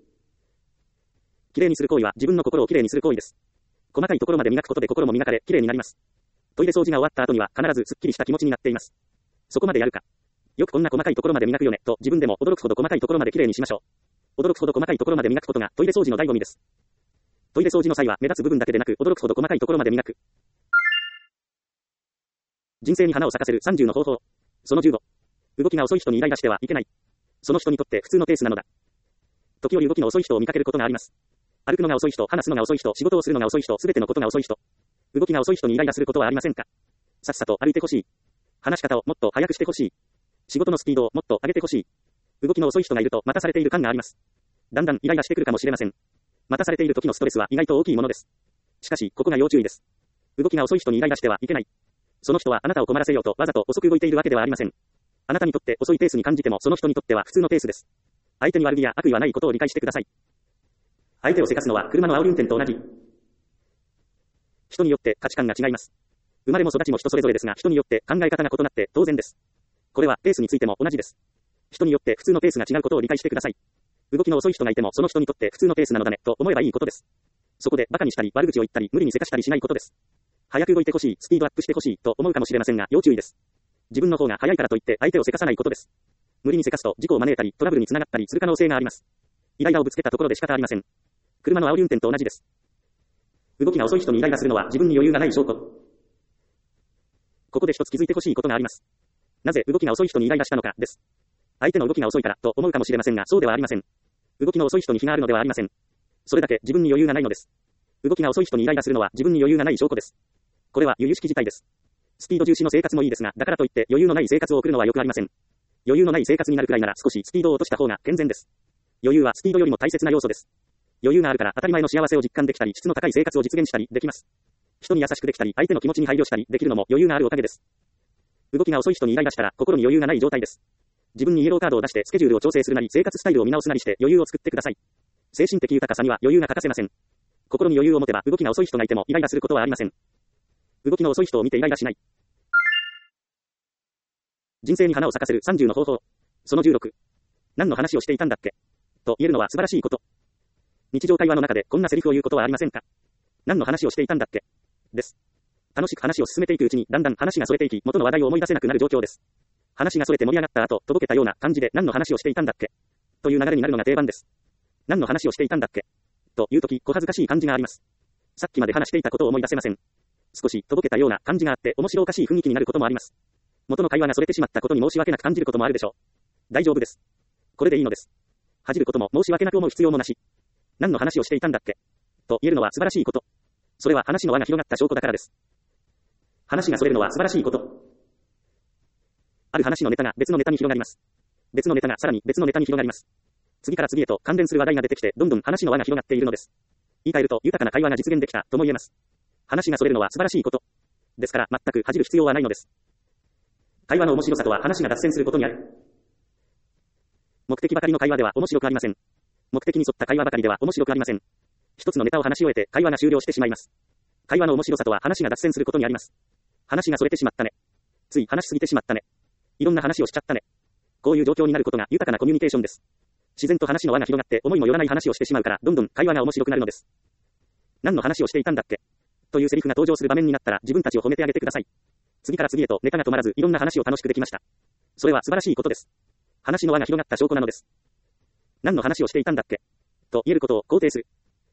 きれいにする行為は自分の心をきれいにする行為です。細かいところまで磨くことで心も磨かれ、きれいになります。トイレ掃除が終わった後には必ずすっきりした気持ちになっています。そこまでやるか。よくこんな細かいところまで磨くよね、と自分でも驚くほど細かいところまできれいにしましょう。驚くほど細かいところまで磨くことがトイレ掃除の醍醐味です。トイレ掃除の際は目立つ部分だけでなく驚くほど細かいところまで磨く。人生に花を咲かせるさんじゅうの方法。そのじゅうご。動きが遅い人にイライラしてはいけない。その人にとって普通のペースなのだ。時折動きの遅い人を見かけることがあります。歩くのが遅い人、話すのが遅い人、仕事をするのが遅い人、すべてのことが遅い人。動きが遅い人にイライラすることはありませんか？さっさと歩いてほしい。話し方をもっと早くしてほしい。仕事のスピードをもっと上げてほしい。動きの遅い人がいると待たされている感があります。だんだんイライラしてくるかもしれません。待たされている時のストレスは意外と大きいものです。しかし、ここが要注意です。動きが遅い人にイライラしてはいけない。その人はあなたを困らせようとわざと遅く動いているわけではありません。あなたにとって遅いペースに感じてもその人にとっては普通のペースです。相手に悪気や悪意はないことを理解してください。相手をせかすのは車の煽り運転と同じ。人によって価値観が違います。生まれも育ちも人それぞれですが、人によって考え方が異なって当然です。これはペースについても同じです。人によって普通のペースが違うことを理解してください。動きの遅い人がいてもその人にとって普通のペースなのだねと思えばいいことです。そこで馬鹿にしたり悪口を言ったり無理にせかしたりしないことです。早く動いてほしい、スピードアップしてほしいと思うかもしれませんが要注意です。自分の方が早いからといって相手をせかさないことです。無理にせかすと事故を招いたりトラブルにつながったりする可能性があります。イライラをぶつけたところで仕方ありません。車の煽り運転と同じです。動きが遅い人にイライラするのは自分に余裕がない証拠。ここで一つ気づいてほしいことがあります。なぜ動きが遅い人にイライラしたのかです。相手の動きが遅いからと思うかもしれませんがそうではありません。動きの遅い人に非があるのではありません。それだけ自分に余裕がないのです。動きが遅い人にイライラするのは自分に余裕がない証拠です。これは由々しき事態です。スピード重視の生活もいいですが、だからといって余裕のない生活を送るのはよくありません。余裕のない生活になるくらいなら少しスピードを落とした方が健全です。余裕はスピードよりも大切な要素です。余裕があるから当たり前の幸せを実感できたり、質の高い生活を実現したりできます。人に優しくできたり、相手の気持ちに配慮したりできるのも余裕があるおかげです。動きが遅い人にイライラしたら心に余裕がない状態です。自分にイエローカードを出してスケジュールを調整するなり、生活スタイルを見直すなりして余裕を作ってください。精神的豊かさには余裕が欠かせません。心に余裕を持てば動きが遅い人がいてもイライラすることはありません。動きの遅い人を見てイライラしない。人生に花を咲かせるさんじゅうの方法。そのじゅうろく。何の話をしていたんだっけと言えるのは素晴らしいこと。日常会話の中でこんなセリフを言うことはありませんか？何の話をしていたんだっけです。楽しく話を進めていくうちにだんだん話が逸れていき、元の話題を思い出せなくなる状況です。話が逸れて盛り上がった後、とぼけたような感じで何の話をしていたんだっけという流れになるのが定番です。何の話をしていたんだっけというとき、小恥ずかしい感じがあります。さっきまで話していたことを思い出せません。少しとぼけたような感じがあって面白おかしい雰囲気になることもあります。元の会話が逸れてしまったことに申し訳なく感じることもあるでしょう。大丈夫です。これでいいのです。恥じることも申し訳なく思う必要もなし。何の話をしていたんだっけと言えるのは素晴らしいこと。それは話の輪が広がった証拠だからです。 話がそれるのは素晴らしいこと。ある話のネタが別のネタに広がります。別のネタがさらに別のネタに広がります。次から次へと関連する話題が出てきて、どんどん話の輪が広がっているのです。言い換えると、豊かな会話が実現できたとも言えます。話がそれるのは素晴らしいこと。ですから、全く恥じる必要はないのです。会話の面白さとは話が脱線することにある。目的ばかりの会話では面白くありません。目的に沿った会話ばかりでは面白くありません。一つのネタを話し終えて会話が終了してしまいます。会話の面白さとは話が脱線することにあります。話がそれてしまったね。つい話しすぎてしまったね。いろんな話をしちゃったね。こういう状況になることが豊かなコミュニケーションです。自然と話の輪が広がって思いもよらない話をしてしまうから、どんどん会話が面白くなるのです。何の話をしていたんだっけというセリフが登場する場面になったら自分たちを褒めてあげてください。次から次へとネタが止まらずいろんな話を楽しくできました。それは素晴らしいことです。話の輪が広がった証拠なのです。何の話をしていたんだっけと言えることを肯定する。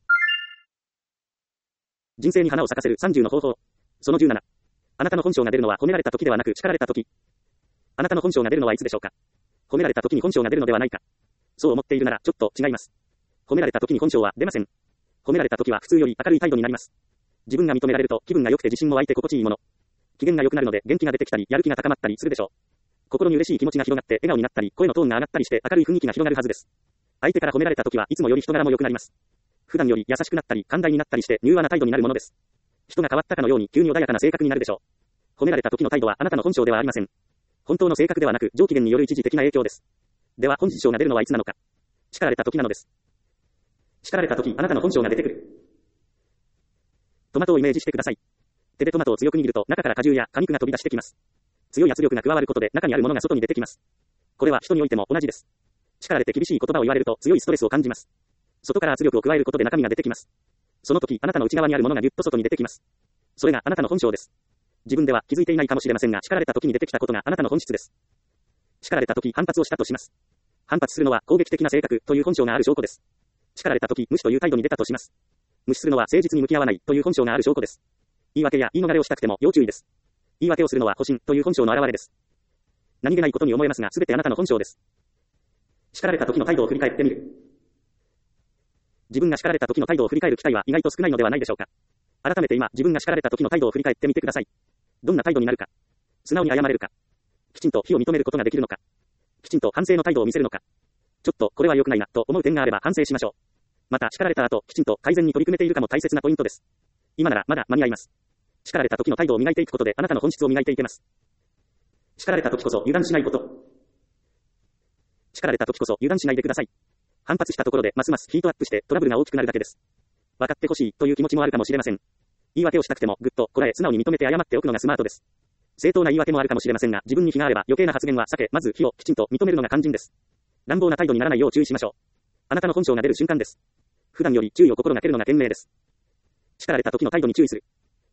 人生に花を咲かせるさんじゅうの方法。そのじゅうなな。あなたの本性が出るのは褒められた時ではなく叱られた時。あなたの本性が出るのはいつでしょうか。褒められた時に本性が出るのではないか。そう思っているならちょっと違います。褒められた時に本性は出ません。褒められた時は普通より明るい態度になります。自分が認められると気分が良くて自信も湧いて心地いいもの。機嫌が良くなるので元気が出てきたりやる気が高まったりするでしょう。心に嬉しい気持ちが広がって笑顔になったり声のトーンが上がったりして明るい雰囲気が広がるはずです。相手から褒められた時はいつもより人柄も良くなります。普段より優しくなったり寛大になったりして柔和な態度になるものです。人が変わったかのように急に穏やかな性格になるでしょう。褒められた時の態度はあなたの本性ではありません。本当の性格ではなく上機嫌による一時的な影響です。では本性が出るのはいつなのか。叱られた時なのです。叱られた時あなたの本性が出てくる。トマトをイメージしてください。手でトマトを強く握ると中から果汁や果肉が飛び出してきます。強い圧力が加わることで中にあるものが外に出てきます。これは人においても同じです。叱られて厳しい言葉を言われると強いストレスを感じます。外から圧力を加えることで中身が出てきます。その時あなたの内側にあるものがぎゅっと外に出てきます。それがあなたの本性です。自分では気づいていないかもしれませんが、叱られた時に出てきたことがあなたの本質です。叱られた時反発をしたとします。反発するのは攻撃的な性格という本性がある証拠です。叱られた時無視という態度に出たとします。無視するのは誠実に向き合わないという本性がある証拠です。言い訳や言い逃れをしたくても要注意です。言い訳をするのは保身という本性の表れです。何気ないことに思えますが、すべてあなたの本性です。叱られた時の態度を振り返ってみる。自分が叱られた時の態度を振り返る機会は意外と少ないのではないでしょうか。改めて今、自分が叱られた時の態度を振り返ってみてください。どんな態度になるか。素直に謝れるか。きちんと非を認めることができるのか。きちんと反省の態度を見せるのか。ちょっとこれは良くないなと思う点があれば反省しましょう。また叱られた後、きちんと改善に取り組めているかも大切なポイントです。今ならまだ間に合います。叱られた時の態度を磨いていくことであなたの本質を磨いていけます。叱られた時こそ油断しないこと。叱られた時こそ油断しないでください。反発したところでますますヒートアップしてトラブルが大きくなるだけです。分かってほしいという気持ちもあるかもしれません。言い訳をしたくてもぐっとこらえ素直に認めて謝っておくのがスマートです。正当な言い訳もあるかもしれませんが、自分に非があれば余計な発言は避け、まず非をきちんと認めるのが肝心です。乱暴な態度にならないよう注意しましょう。あなたの本性が出る瞬間です。普段より注意を心がけるのが賢明です。叱られた時の態度に注意する。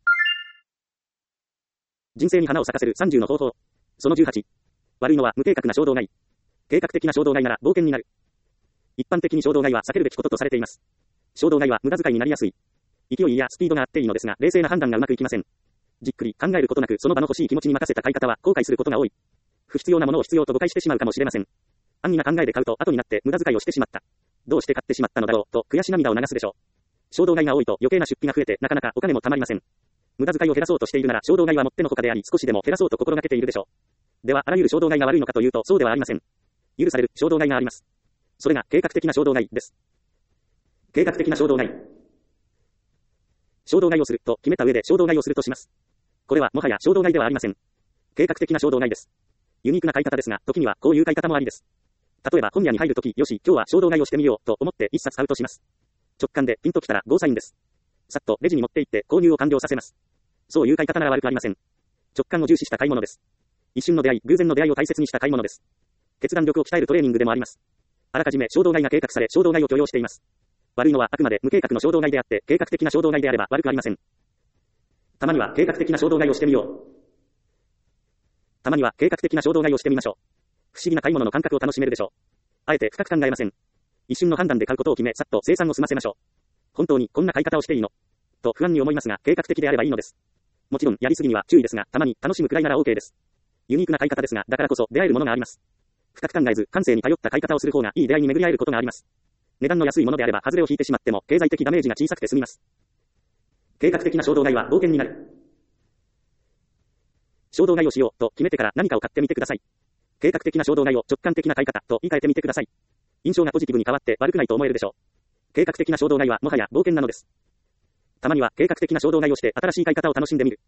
人生に花を咲かせるさんじゅうの方法。そのじゅうはち。悪いのは無計画な衝動買い。計画的な衝動買いなら冒険になる。一般的に衝動買いは避けるべきこととされています。衝動買いは無駄遣いになりやすい。勢いやスピードがあっていいのですが、冷静な判断がうまくいきません。じっくり考えることなくその場の欲しい気持ちに任せた買い方は後悔することが多い。不必要なものを必要と誤解してしまうかもしれません。安易な考えで買うと後になって無駄遣いをしてしまった。どうして買ってしまったのだろうと悔し涙を流すでしょう。衝動買いが多いと余計な出費が増えてなかなかお金も貯まりません。無駄遣いを減らそうとしているなら衝動買いはもってのほかであり少しでも減らそうと心がけているでしょう。ではあらゆる衝動買いが悪いのかというとそうではありません。許される衝動買いがあります。それが計画的な衝動買いです。計画的な衝動買い。衝動買いをすると決めた上で衝動買いをするとします。これはもはや衝動買いではありません。計画的な衝動買いです。ユニークな買い方ですが、時にはこういう買い方もありです。例えば本屋に入るとき、よし、今日は衝動買いをしてみようと思って一冊買うとします。直感でピンときたらゴーサインです。さっとレジに持って行って購入を完了させます。そういう買い方なら悪くありません。直感を重視した買い物です。一瞬の出会い、偶然の出会いを大切にした買い物です。決断力を鍛えるトレーニングでもあります。あらかじめ衝動買いが計画され衝動買いを許容しています。悪いのはあくまで無計画の衝動買いであって、計画的な衝動買いであれば悪くありません。たまには計画的な衝動買いをしてみよう。たまには計画的な衝動買いをしてみましょう。不思議な買い物の感覚を楽しめるでしょう。あえて深く考えません。一瞬の判断で買うことを決め、さっと生産を済ませましょう。本当にこんな買い方をしていいのと不安に思いますが、計画的であればいいのです。もちろんやりすぎには注意ですが、たまに楽しむくらいなら OK です。ユニークな買い方ですが、だからこそ出会えるものがあります。深く考えず、感性に頼った買い方をする方がいい出会いに巡り合えることがあります。値段の安いものであれば、外れを引いてしまっても、経済的ダメージが小さくて済みます。計画的な衝動買いは冒険になる。 衝動買いをしようと決めてから何かを買ってみてください。計画的な衝動買いを直感的な買い方と言い換えてみてください。印象がポジティブに変わって悪くないと思えるでしょう。計画的な衝動買いはもはや冒険なのです。たまには計画的な衝動買いをして新しい買い方を楽しんでみる。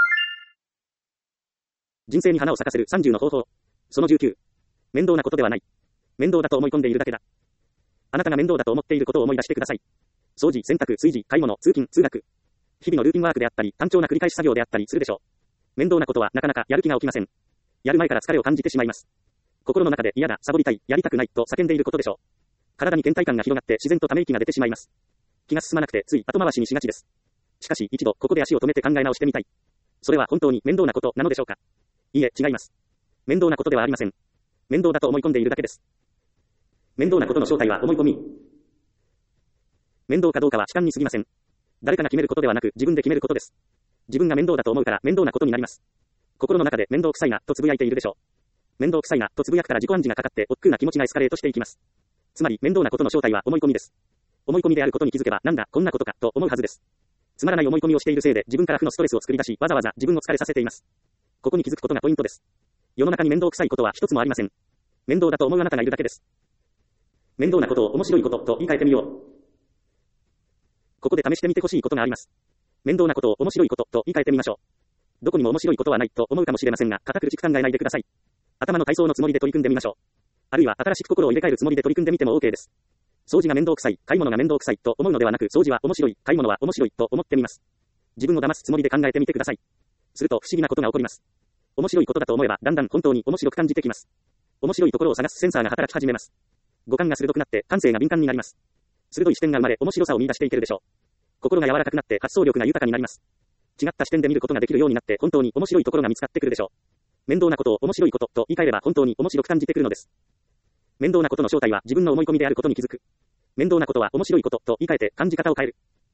人生に花を咲かせるさんじゅうの方法。そのじゅうきゅう。面倒なことではない。面倒だと思い込んでいるだけだ。あなたが面倒だと思っていることを思い出してください。掃除、洗濯、炊事、買い物、通勤、通学。日々のルーティンワークであったり、単調な繰り返し作業であったりするでしょう。面倒なことはなかなかやる気が起きません。やる前から疲れを感じてしまいます。心の中で嫌だ、サボりたい、やりたくないと叫んでいることでしょう。体に倦怠感が広がって自然とため息が出てしまいます。気が進まなくてつい後回しにしがちです。しかし一度ここで足を止めて考え直してみたい。それは本当に面倒なことなのでしょうか。いいえ、違います。面倒なことではありません。面倒だと思い込んでいるだけです。面倒なことの正体は思い込み。面倒かどうかは主観に過ぎません。誰かが決めることではなく自分で決めることです。自分が面倒だと思うから面倒なことになります。心の中で面倒くさいなとつぶやいているでしょう。面倒くさいなとつぶやくから自己暗示がかかって億劫な気持ちがエスカレートしていきます。つまり面倒なことの正体は思い込みです。思い込みであることに気づけばなんだこんなことかと思うはずです。つまらない思い込みをしているせいで自分から負のストレスを作り出しわざわざ自分を疲れさせています。ここに気づくことがポイントです。世の中に面倒くさいことは一つもありません。面倒だと思うあなたがいるだけです。面倒なことを面白いことと言い換えてみよう。ここで試してみてほしいことがあります。面倒なことを面白いことと言い換えてみましょう。どこにも面白いことはないと思うかもしれませんが、固苦しく考えないでください。頭の体操のつもりで取り組んでみましょう。あるいは新しく心を入れ替えるつもりで取り組んでみても OK です。掃除が面倒くさい、買い物が面倒くさいと思うのではなく、掃除は面白い、買い物は面白いと思ってみます。自分を騙すつもりで考えてみてください。すると不思議なことが起こります。面白いことだと思えばだんだん本当に面白く感じてきます。面白いところを探すセンサーが働き始めます。五感が鋭くなって感性が敏感になります。鋭い視点が生まれ面白さを見出していけるでしょう。心が柔らかくなって発想力が豊かになります。違った視点で見ることができるようになって本当に面白いところが見つかってくるでしょう。面倒なことを面白いことと言い換えれば本当に面白く感じてくるのです。面倒なことの正体は自分の思い込みであることに気づく。面倒なことは面白いことと言い換えて感じ方を変える。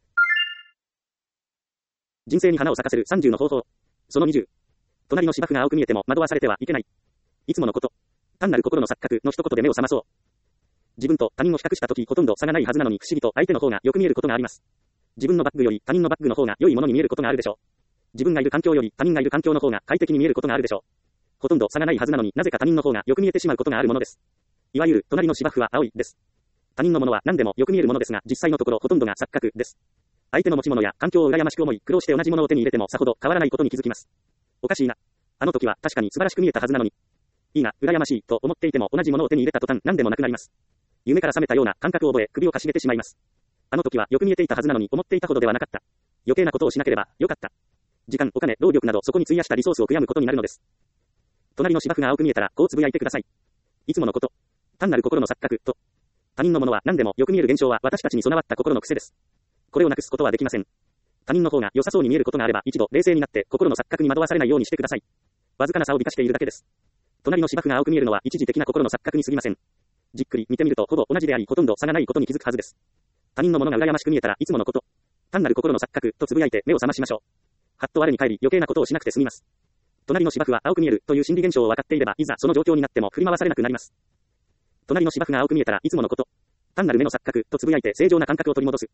人生に花を咲かせるさんじゅうの方法。そのにじゅう。隣の芝生が青く見えても惑わされてはいけない。いつものこと。単なる心の錯覚の一言で目を覚まそう。自分と他人を比較したときほとんど差がないはずなのに不思議と相手の方がよく見えることがあります。自分のバッグより他人のバッグの方が良いものに見えることがあるでしょう。自分がいる環境より他人がいる環境の方が快適に見えることがあるでしょう。ほとんど差がないはずなのになぜか他人の方がよく見えてしまうことがあるものです。いわゆる隣の芝生は青いです。他人のものは何でもよく見えるものですが実際のところほとんどが錯覚です。相手の持ち物や環境を羨ましく思い苦労して同じものを手に入れてもさほど変わらないことに気づきます。おかしいな。あの時は確かに素晴らしく見えたはずなのに。いいな、羨ましいと思っていても同じものを手に入れた途端何でもなくなります。夢から覚めたような感覚を覚え首をかしげてしまいます。あの時はよく見えていたはずなのに思っていたほどではなかった。余計なことをしなければよかった。時間、お金、労力などそこに費やしたリソースを悔やむことになるのです。隣の芝生が青く見えたらこうつぶやいてください。いつものこと。単なる心の錯覚と。他人のものは何でもよく見える現象は私たちに備わった心の癖です。これをなくすことはできません。他人の方が良さそうに見えることがあれば一度冷静になって心の錯覚に惑わされないようにしてください。わずかな差を美化しているだけです。隣の芝生が青く見えるのは一時的な心の錯覚に過ぎません。じっくり見てみるとほぼ同じでありほとんど差がないことに気づくはずです。他人のものが羨ましく見えたらいつものこと。単なる心の錯覚とつぶやいて目を覚ましましょう。はっと我に返り余計なことをしなくて済みます。隣の芝生は青く見えるという心理現象を分かっていればいざその状況になっても振り回されなくなります。隣の芝生が青く見えたらいつものこと。単なる目の錯覚とつぶやいて正常な感覚を取り戻す。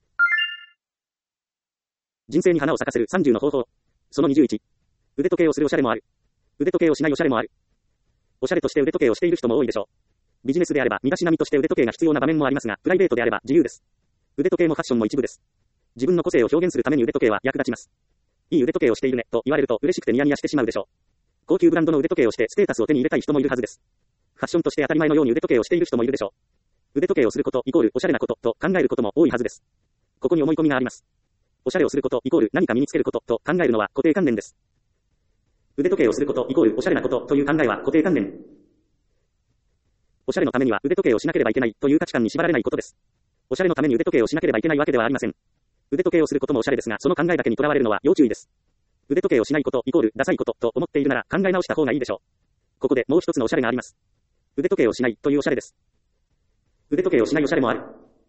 人生に花を咲かせるさんじゅうの方法。そのにじゅういち。腕時計をするおしゃれもある。腕時計をしないおしゃれもある。おしゃれとして腕時計をしている人も多いでしょう。ビジネスであれば身だしなみとして腕時計が必要な場面もありますが、プライベートであれば自由です。腕時計もファッションも一部です。自分の個性を表現するために腕時計は役立ちます。いい腕時計をしているねと言われると嬉しくてニヤニヤしてしまうでしょう。高級ブランドの腕時計をしてステータスを手に入れたい人もいるはずです。ファッションとして当たり前のように腕時計をしている人もいるでしょう。腕時計をすることイコールおしゃれなことと考えることも多いはずです。ここに思い込みがあります。おしゃれをすることイコール何か身につけることと考えるのは固定観念です。腕時計をすることイコールおしゃれなことという考えは固定観念。おしゃれのためには腕時計をしなければいけないという価値観に縛られないことです。おしゃれのために腕時計をしなければいけないわけではありません。腕時計をすることもおしゃれですが、その考えだけにとらわれるのは要注意です。腕時計をしないことイコールダサいことと思っているなら考え直した方がいいでしょう。ここでもう一つのおしゃれがあります。腕時計をしないというおしゃれです。腕時計をしないおしゃれもある。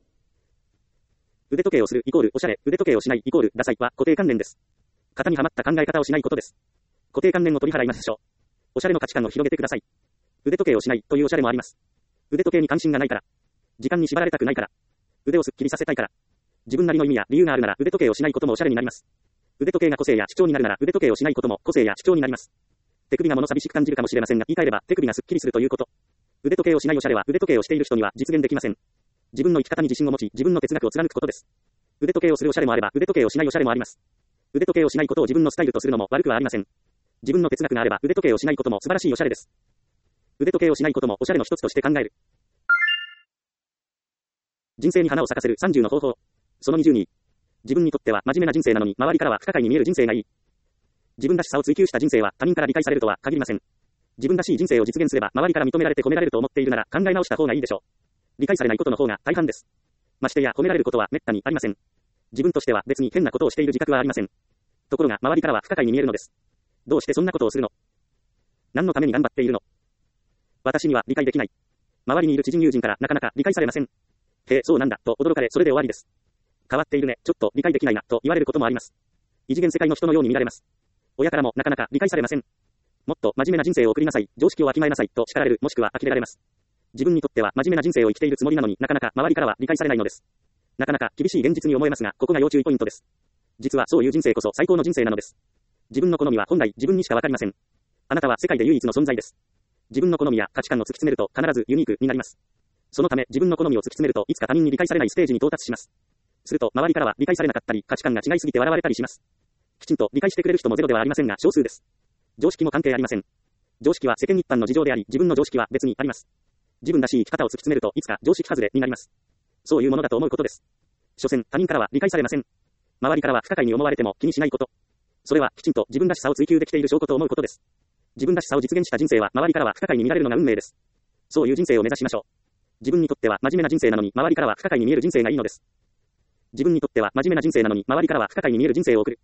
腕時計をするイコールおしゃれ、腕時計をしないイコールダサいは固定観念です。型にはまった考え方をしないことです。固定観念を取り払いましょう。おしゃれの価値観を広げてください。腕時計をしないというおしゃれもあります。腕時計に関心がないから。時間に縛られたくないから。腕をすっきりさせたいから。自分なりの意味や理由があるなら腕時計をしないこともおしゃれになります。 腕時計が個性や主張になるなら腕時計をしないことも個性や主張になります。手首が物寂しく感じるかもしれませんが、言い換えれば手首がスッキリするということ。腕時計をしないおしゃれは腕時計をしている人には実現できません。自分の生き方に自信を持ち、自分の哲学を貫くことです。腕時計をするおしゃれもあれば、腕時計をしないおしゃれもあります。腕時計をしないことを自分のスタイルとするのも悪くはありません。自分の哲学があれば、腕時計をしないことも素晴らしいおしゃれです。腕時計をしないこともおしゃれの一つとして考える。人生に花を咲かせるさんじゅうの方法。そのにじゅうに。自分にとっては真面目な人生なのに、周りからは不可解に見える人生がいい。自分らしさを追求した人生は他人から理解されるとは限りません。自分らしい人生を実現すれば、周りから認められて褒められると思っているなら、考え直した方がいいでしょう。理解されないことの方が大半です。ましてや褒められることは滅多にありません。自分としては別に変なことをしている自覚はありません。ところが周りからは不可解に見えるのです。どうしてそんなことをするの？何のために頑張っているの？私には理解できない。周りにいる知人友人からなかなか理解されません。へえ、そうなんだ、と驚かれ、それで終わりです。変わっているね、ちょっと理解できないな、と言われることもあります。異次元世界の人のように見られます。親からもなかなか理解されません。もっと真面目な人生を送りなさい、常識をわきまえなさい、と叱られる、もしくは呆れられます。自分にとっては真面目な人生を生きているつもりなのになかなか周りからは理解されないのです。なかなか厳しい現実に思えますが、ここが要注意ポイントです。実はそういう人生こそ最高の人生なのです。自分の好みは本来自分にしかわかりません。あなたは世界で唯一の存在です。自分の好みや価値観を突き詰めると必ずユニークになります。そのため自分の好みを突き詰めるといつか他人に理解されないステージに到達します。すると周りからは理解されなかったり価値観が違いすぎて笑われたりします。きちんと理解してくれる人もゼロではありませんが少数です。常識も関係ありません。常識は世間一般の事情であり、自分の常識は別にあります。自分らしい生き方を突き詰めるといつか常識外れになります。そういうものだと思うことです。所詮他人からは理解されません。周りからは不可解に思われても気にしないこと。それはきちんと自分らしさを追求できている証拠と思うことです。自分らしさを実現した人生は周りからは不可解に見られるのが運命です。そういう人生を目指しましょう。自分にとっては真面目な人生なのに周りからは不可解に見える人生がいいのです。自分にとっては真面目な人生なのに周りからは不可解に見える人生を送る。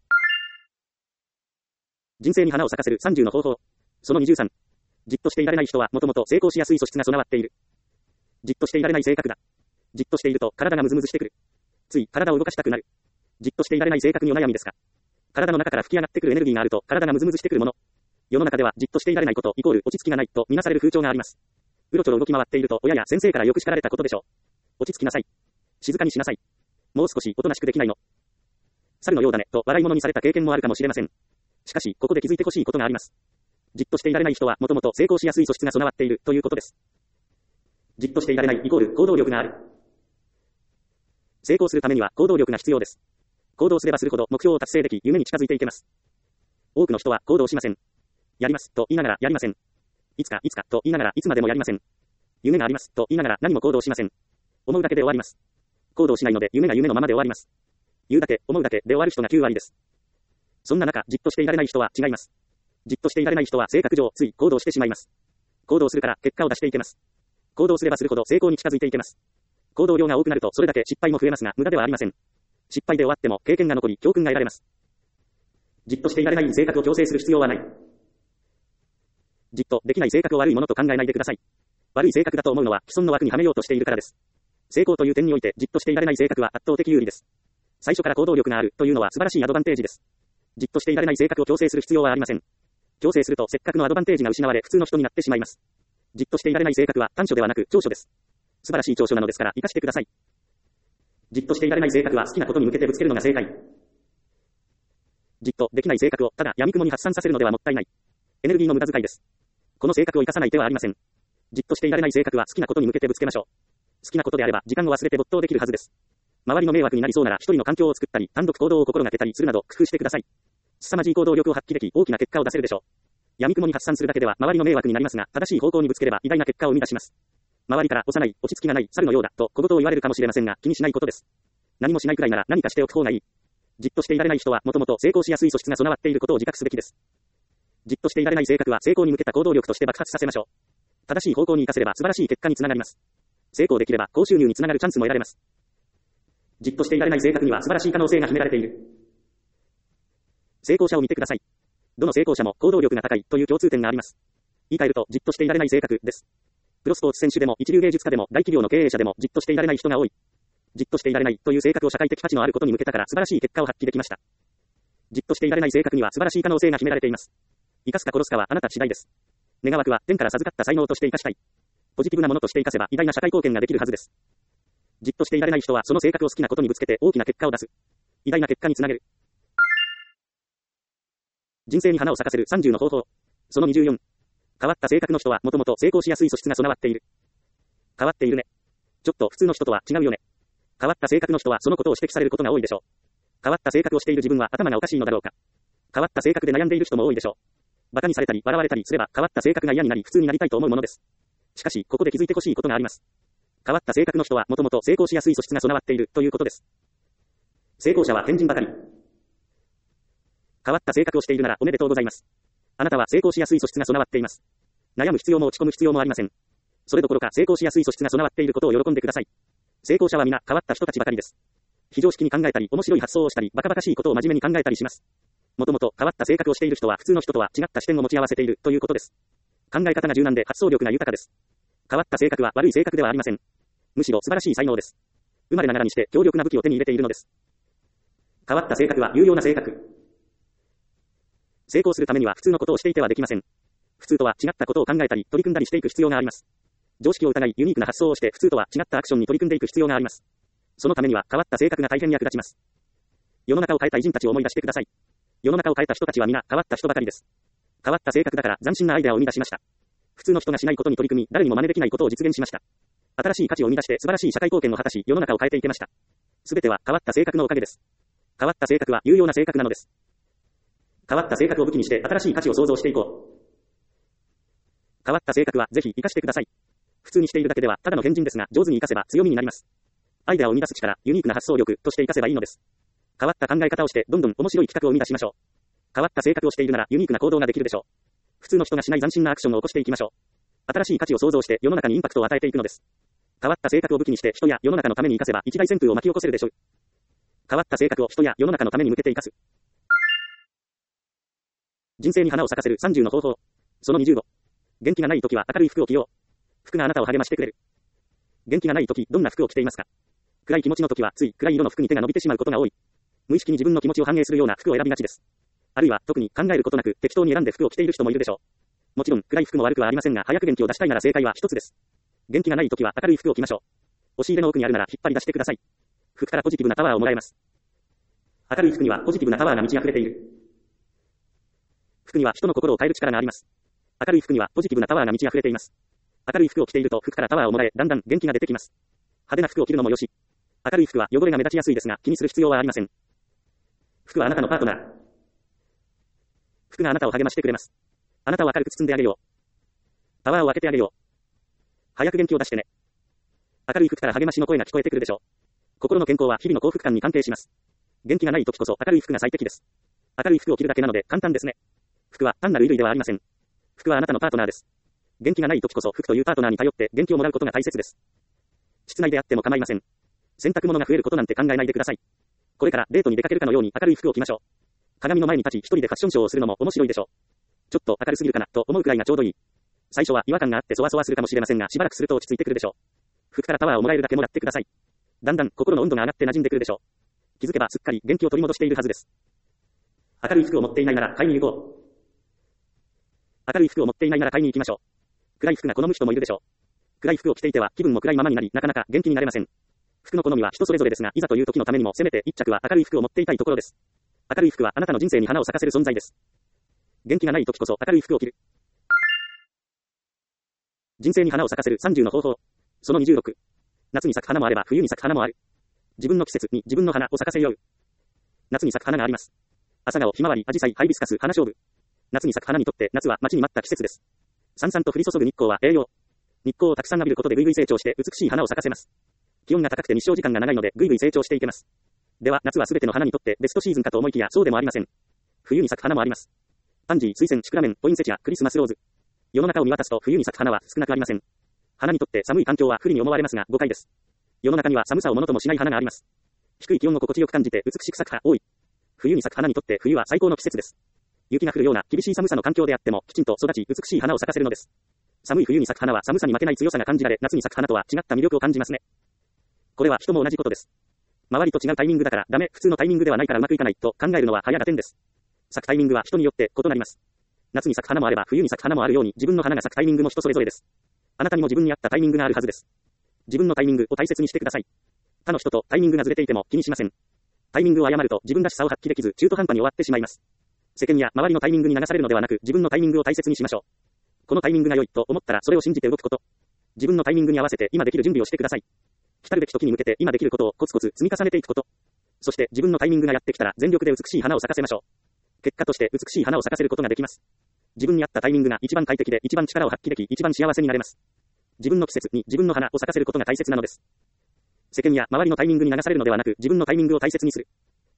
人生に花を咲かせるさんじゅうの方法。そのにじゅうさん。じっとしていられない人はもともと成功しやすい素質が備わっている。じっとしていられない性格だ。じっとしていると体がムズムズしてくる。つい体を動かしたくなる。じっとしていられない性格にお悩みですか？体の中から吹き上がってくるエネルギーがあると体がムズムズしてくるもの。世の中ではじっとしていられないことイコール落ち着きがないとみなされる風潮があります。うろちょろ動き回っていると親や先生からよく叱られたことでしょう。落ち着きなさい。静かにしなさい。もう少しおとなしくできないの？猿のようだねと笑い物にされた経験もあるかもしれません。しかしここで気づいてほしいことがあります。じっとしていられない人はもともと成功しやすい素質が備わっているということです。じっとしていられないイコール行動力がある。成功するためには行動力が必要です。行動すればするほど目標を達成でき夢に近づいていけます。多くの人は行動しません。やりますと言いながらやりません。いつかいつかと言いながらいつまでもやりません。夢がありますと言いながら何も行動しません。思うだけで終わります。行動しないので夢が夢のままで終わります。言うだけ思うだけで終わる人がきゅうわりです。そんな中じっとしていられない人は違います。じっとしていられない人は性格上つい行動してしまいます。行動するから結果を出していけます。行動すればするほど成功に近づいていけます。行動量が多くなるとそれだけ失敗も増えますが無駄ではありません。失敗で終わっても経験が残り教訓が得られます。じっとしていられない性格を強制する必要はない。じっとできない性格を悪いものと考えないでください。悪い性格だと思うのは既存の枠にはめようとしているからです。成功という点においてじっとしていられない性格は圧倒的有利です。最初から行動力があるというのは素晴らしいアドバンテージです。じっとしていられない性格を強制する必要はありません。強制するとせっかくのアドバンテージが失われ普通の人になってしまいます。じっとしていられない性格は短所ではなく長所です。素晴らしい長所なのですから活かしてください。じっとしていられない性格は好きなことに向けてぶつけるのが正解。じっとできない性格をただ闇雲に発散させるのではもったいない。エネルギーの無駄遣いです。この性格を生かさない手はありません。じっとしていられない性格は好きなことに向けてぶつけましょう。好きなことであれば時間を忘れて没頭できるはずです。周りの迷惑になりそうなら一人の環境を作ったり単独行動を心がけたりするなど工夫してください。凄まじい行動力を発揮でき大きな結果を出せるでしょう。闇雲に発散するだけでは周りの迷惑になりますが正しい方向にぶつければ偉大な結果を生み出します。周りから幼い落ち着きがない猿のようだと小言を言われるかもしれませんが気にしないことです。何もしないくらいなら何かしておく方がいい。じっとしていられない人はもともと成功しやすい素質が備わっていることを自覚すべきです。じっとしていられない性格は成功に向けた行動力として爆発させましょう。正しい方向に活かせれば素晴らしい結果につながります。成功できれば高収入につながるチャンスも得られます。じっとしていられない性格には素晴らしい可能性が秘められている。成功者を見てください。どの成功者も行動力が高いという共通点があります。言い換えるとじっとしていられない性格です。プロスポーツ選手でも一流芸術家でも大企業の経営者でもじっとしていられない人が多い。じっとしていられないという性格を社会的価値のあることに向けたから素晴らしい結果を発揮できました。じっとしていられない性格には素晴らしい可能性が秘められています。生かすか殺すかはあなた次第です。願わくは天から授かった才能として生かしたい。ポジティブなものとして生かせば偉大な社会貢献ができるはずです。じっとしていられない人はその性格を好きなことにぶつけて大きな結果を出す。偉大な結果につなげる。 人生に花を咲かせるさんじゅうの方法。そのにじゅうよん。変わった性格の人はもともと成功しやすい素質が備わっている。変わっているね。ちょっと普通の人とは違うよね。変わった性格の人はそのことを指摘されることが多いでしょう。変わった性格をしている自分は頭がおかしいのだろうか。変わった性格で悩んでいる人も多いでしょう。馬鹿にされたり笑われたりすれば変わった性格が嫌になり普通になりたいと思うものです。しかし、ここで気づいてほしいことがあります。変わった性格の人はもともと成功しやすい素質が備わっているということです。成功者は変人ばかり。変わった性格をしているならおめでとうございます。あなたは成功しやすい素質が備わっています。悩む必要も落ち込む必要もありません。それどころか成功しやすい素質が備わっていることを喜んでください。成功者は皆変わった人たちばかりです。非常識に考えたり面白い発想をしたりバカバカしいことを真面目に考えたりします。もともと変わった性格をしている人は普通の人とは違った視点を持ち合わせているということです。考え方が柔軟で発想力が豊かです。変わった性格は悪い性格ではありません。むしろ素晴らしい才能です。生まれながらにして強力な武器を手に入れているのです。変わった性格は有用な性格。成功するためには普通のことをしていてはできません。普通とは違ったことを考えたり取り組んだりしていく必要があります。常識を疑いユニークな発想をして普通とは違ったアクションに取り組んでいく必要があります。そのためには変わった性格が大変役立ちます。世の中を変えた偉人たちを思い出してください。世の中を変えた人たちは皆変わった人ばかりです。変わった性格だから斬新なアイデアを生み出しました。普通の人がしないことに取り組み誰にも真似できないことを実現しました。新しい価値を生み出して素晴らしい社会貢献を果たし世の中を変えていけました。すべては変わった性格のおかげです。変わった性格は有用な性格なのです。変わった性格を武器にして新しい価値を創造していこう。変わった性格はぜひ活かしてください。普通にしているだけではただの変人ですが上手に活かせば強みになります。アイデアを生み出す力、ユニークな発想力として活かせばいいのです。変わった考え方をしてどんどん面白い企画を生み出しましょう。変わった性格をしているならユニークな行動ができるでしょう。普通の人がしない斬新なアクションを起こしていきましょう。新しい価値を創造して世の中にインパクトを与えていくのです。変わった性格を武器にして人や世の中のために活かせば一大旋風を巻き起こせるでしょう。変わった性格を人や世の中のために向けて活かす。人生に花を咲かせるさんじゅうの方法。そのにじゅうご。元気がない時は明るい服を着よう。服があなたを励ましてくれる。元気がない時どんな服を着ていますか？暗い気持ちの時はつい暗い色の服に手が伸びてしまうことが多い。無意識に自分の気持ちを反映するような服を選びがちです。あるいは特に考えることなく適当に選んで服を着ている人もいるでしょう。もちろん暗い服も悪くはありませんが早く元気を出したいなら正解は一つです。元気がない時は明るい服を着ましょう。押し入れの奥にあるなら引っ張り出してください。服からポジティブなパワーをもらえます。明るい服にはポジティブなパワーが満ち溢れている。服には人の心を変える力があります。明るい服にはポジティブなパワーが満ち溢れています。明るい服を着ていると服からパワーをもらえ、だんだん元気が出てきます。派手な服を着るのもよし。明るい服は汚れが目立ちやすいですが気にする必要はありません。服はあなたのパートナー。服があなたを励ましてくれます。あなたを明るく包んであげよう。パワーを分けてあげよう。早く元気を出してね。明るい服から励ましの声が聞こえてくるでしょう。心の健康は日々の幸福感に関係します。元気がない時こそ明るい服が最適です。明るい服を着るだけなので簡単ですね。服は単なる衣類ではありません。服はあなたのパートナーです。元気がない時こそ服というパートナーに頼って元気をもらうことが大切です。室内であっても構いません。洗濯物が増えることなんて考えないでください。これからデートに出かけるかのように明るい服を着ましょう。鏡の前に立ち一人でファッションショーをするのも面白いでしょう。ちょっと明るすぎるかなと思うくらいがちょうどいい。最初は違和感があってそわそわするかもしれませんがしばらくすると落ち着いてくるでしょう。服からパワーをもらえるだけもらってください。だんだん心の温度が上がって馴染んでくるでしょう。気づけばすっかり元気を取り戻しているはずです。明るい服を持っていないなら買いに行こう。明るい服を持っていないなら買いに行きましょう。暗い服が好む人もいるでしょう。暗い服を着ていては気分も暗いままになりなかなか元気になれません。服の好みは人それぞれですがいざという時のためにもせめて一着は明るい服を持っていたいところです。明るい服はあなたの人生に花を咲かせる存在です。元気がない時こそ明るい服を着る。人生に花を咲かせるさんじゅうの方法。そのにじゅうろく。夏に咲く花もあれば冬に咲く花もある。自分の季節に自分の花を咲かせよう。夏に咲く花があります。朝顔、ひまわり、アジサイ、ハイビスカス、花菖蒲。夏に咲く花にとって夏は待ちに待った季節です。さんさんと降り注ぐ日光は栄養。日光をたくさん浴びることでぐいぐい成長して美しい花を咲かせます。気温が高くて日照時間が長いのでぐいぐい成長していけます。では夏はすべての花にとってベストシーズンかと思いきやそうでもありません。冬に咲く花もあります。パンジー、水仙、シクラメン、ポインセチア、クリスマスローズ。世の中を見渡すと冬に咲く花は少なくありません。花にとって寒い環境は不利に思われますが誤解です。世の中には寒さをものともしない花があります。低い気温を心地よく感じて美しく咲く花多い。冬に咲く花にとって冬は最高の季節です。雪が降るような厳しい寒さの環境であってもきちんと育ち美しい花を咲かせるのです。寒い冬に咲く花は寒さに負けない強さが感じられ夏に咲く花とは違った魅力を感じますね。これは人も同じことです。周りと違うタイミングだからダメ、普通のタイミングではないからうまくいかないと考えるのは早合点です。咲くタイミングは人によって異なります。夏に咲く花もあれば冬に咲く花もあるように自分の花が咲くタイミングも人それぞれです。あなたにも自分に合ったタイミングがあるはずです。自分のタイミングを大切にしてください。他の人とタイミングがずれていても気にしません。タイミングを誤ると自分らしさを発揮できず中途半端に終わってしまいます。 世間や周りのタイミングに流されるのではなく、自分のタイミングを大切にしましょう。このタイミングが良いと思ったらそれを信じて動くこと。自分のタイミングに合わせて今できる準備をしてください。来たるべき時に向けて今できることをコツコツ積み重ねていくこと。そして自分のタイミングがやってきたら全力で美しい花を咲かせましょう。結果として美しい花を咲かせることができます。自分に合ったタイミングが一番快適で一番力を発揮でき一番幸せになれます。自分の季節に自分の花を咲かせることが大切なのです。世間や周りのタイミングに流されるのではなく、自分のタイミングを大切にする。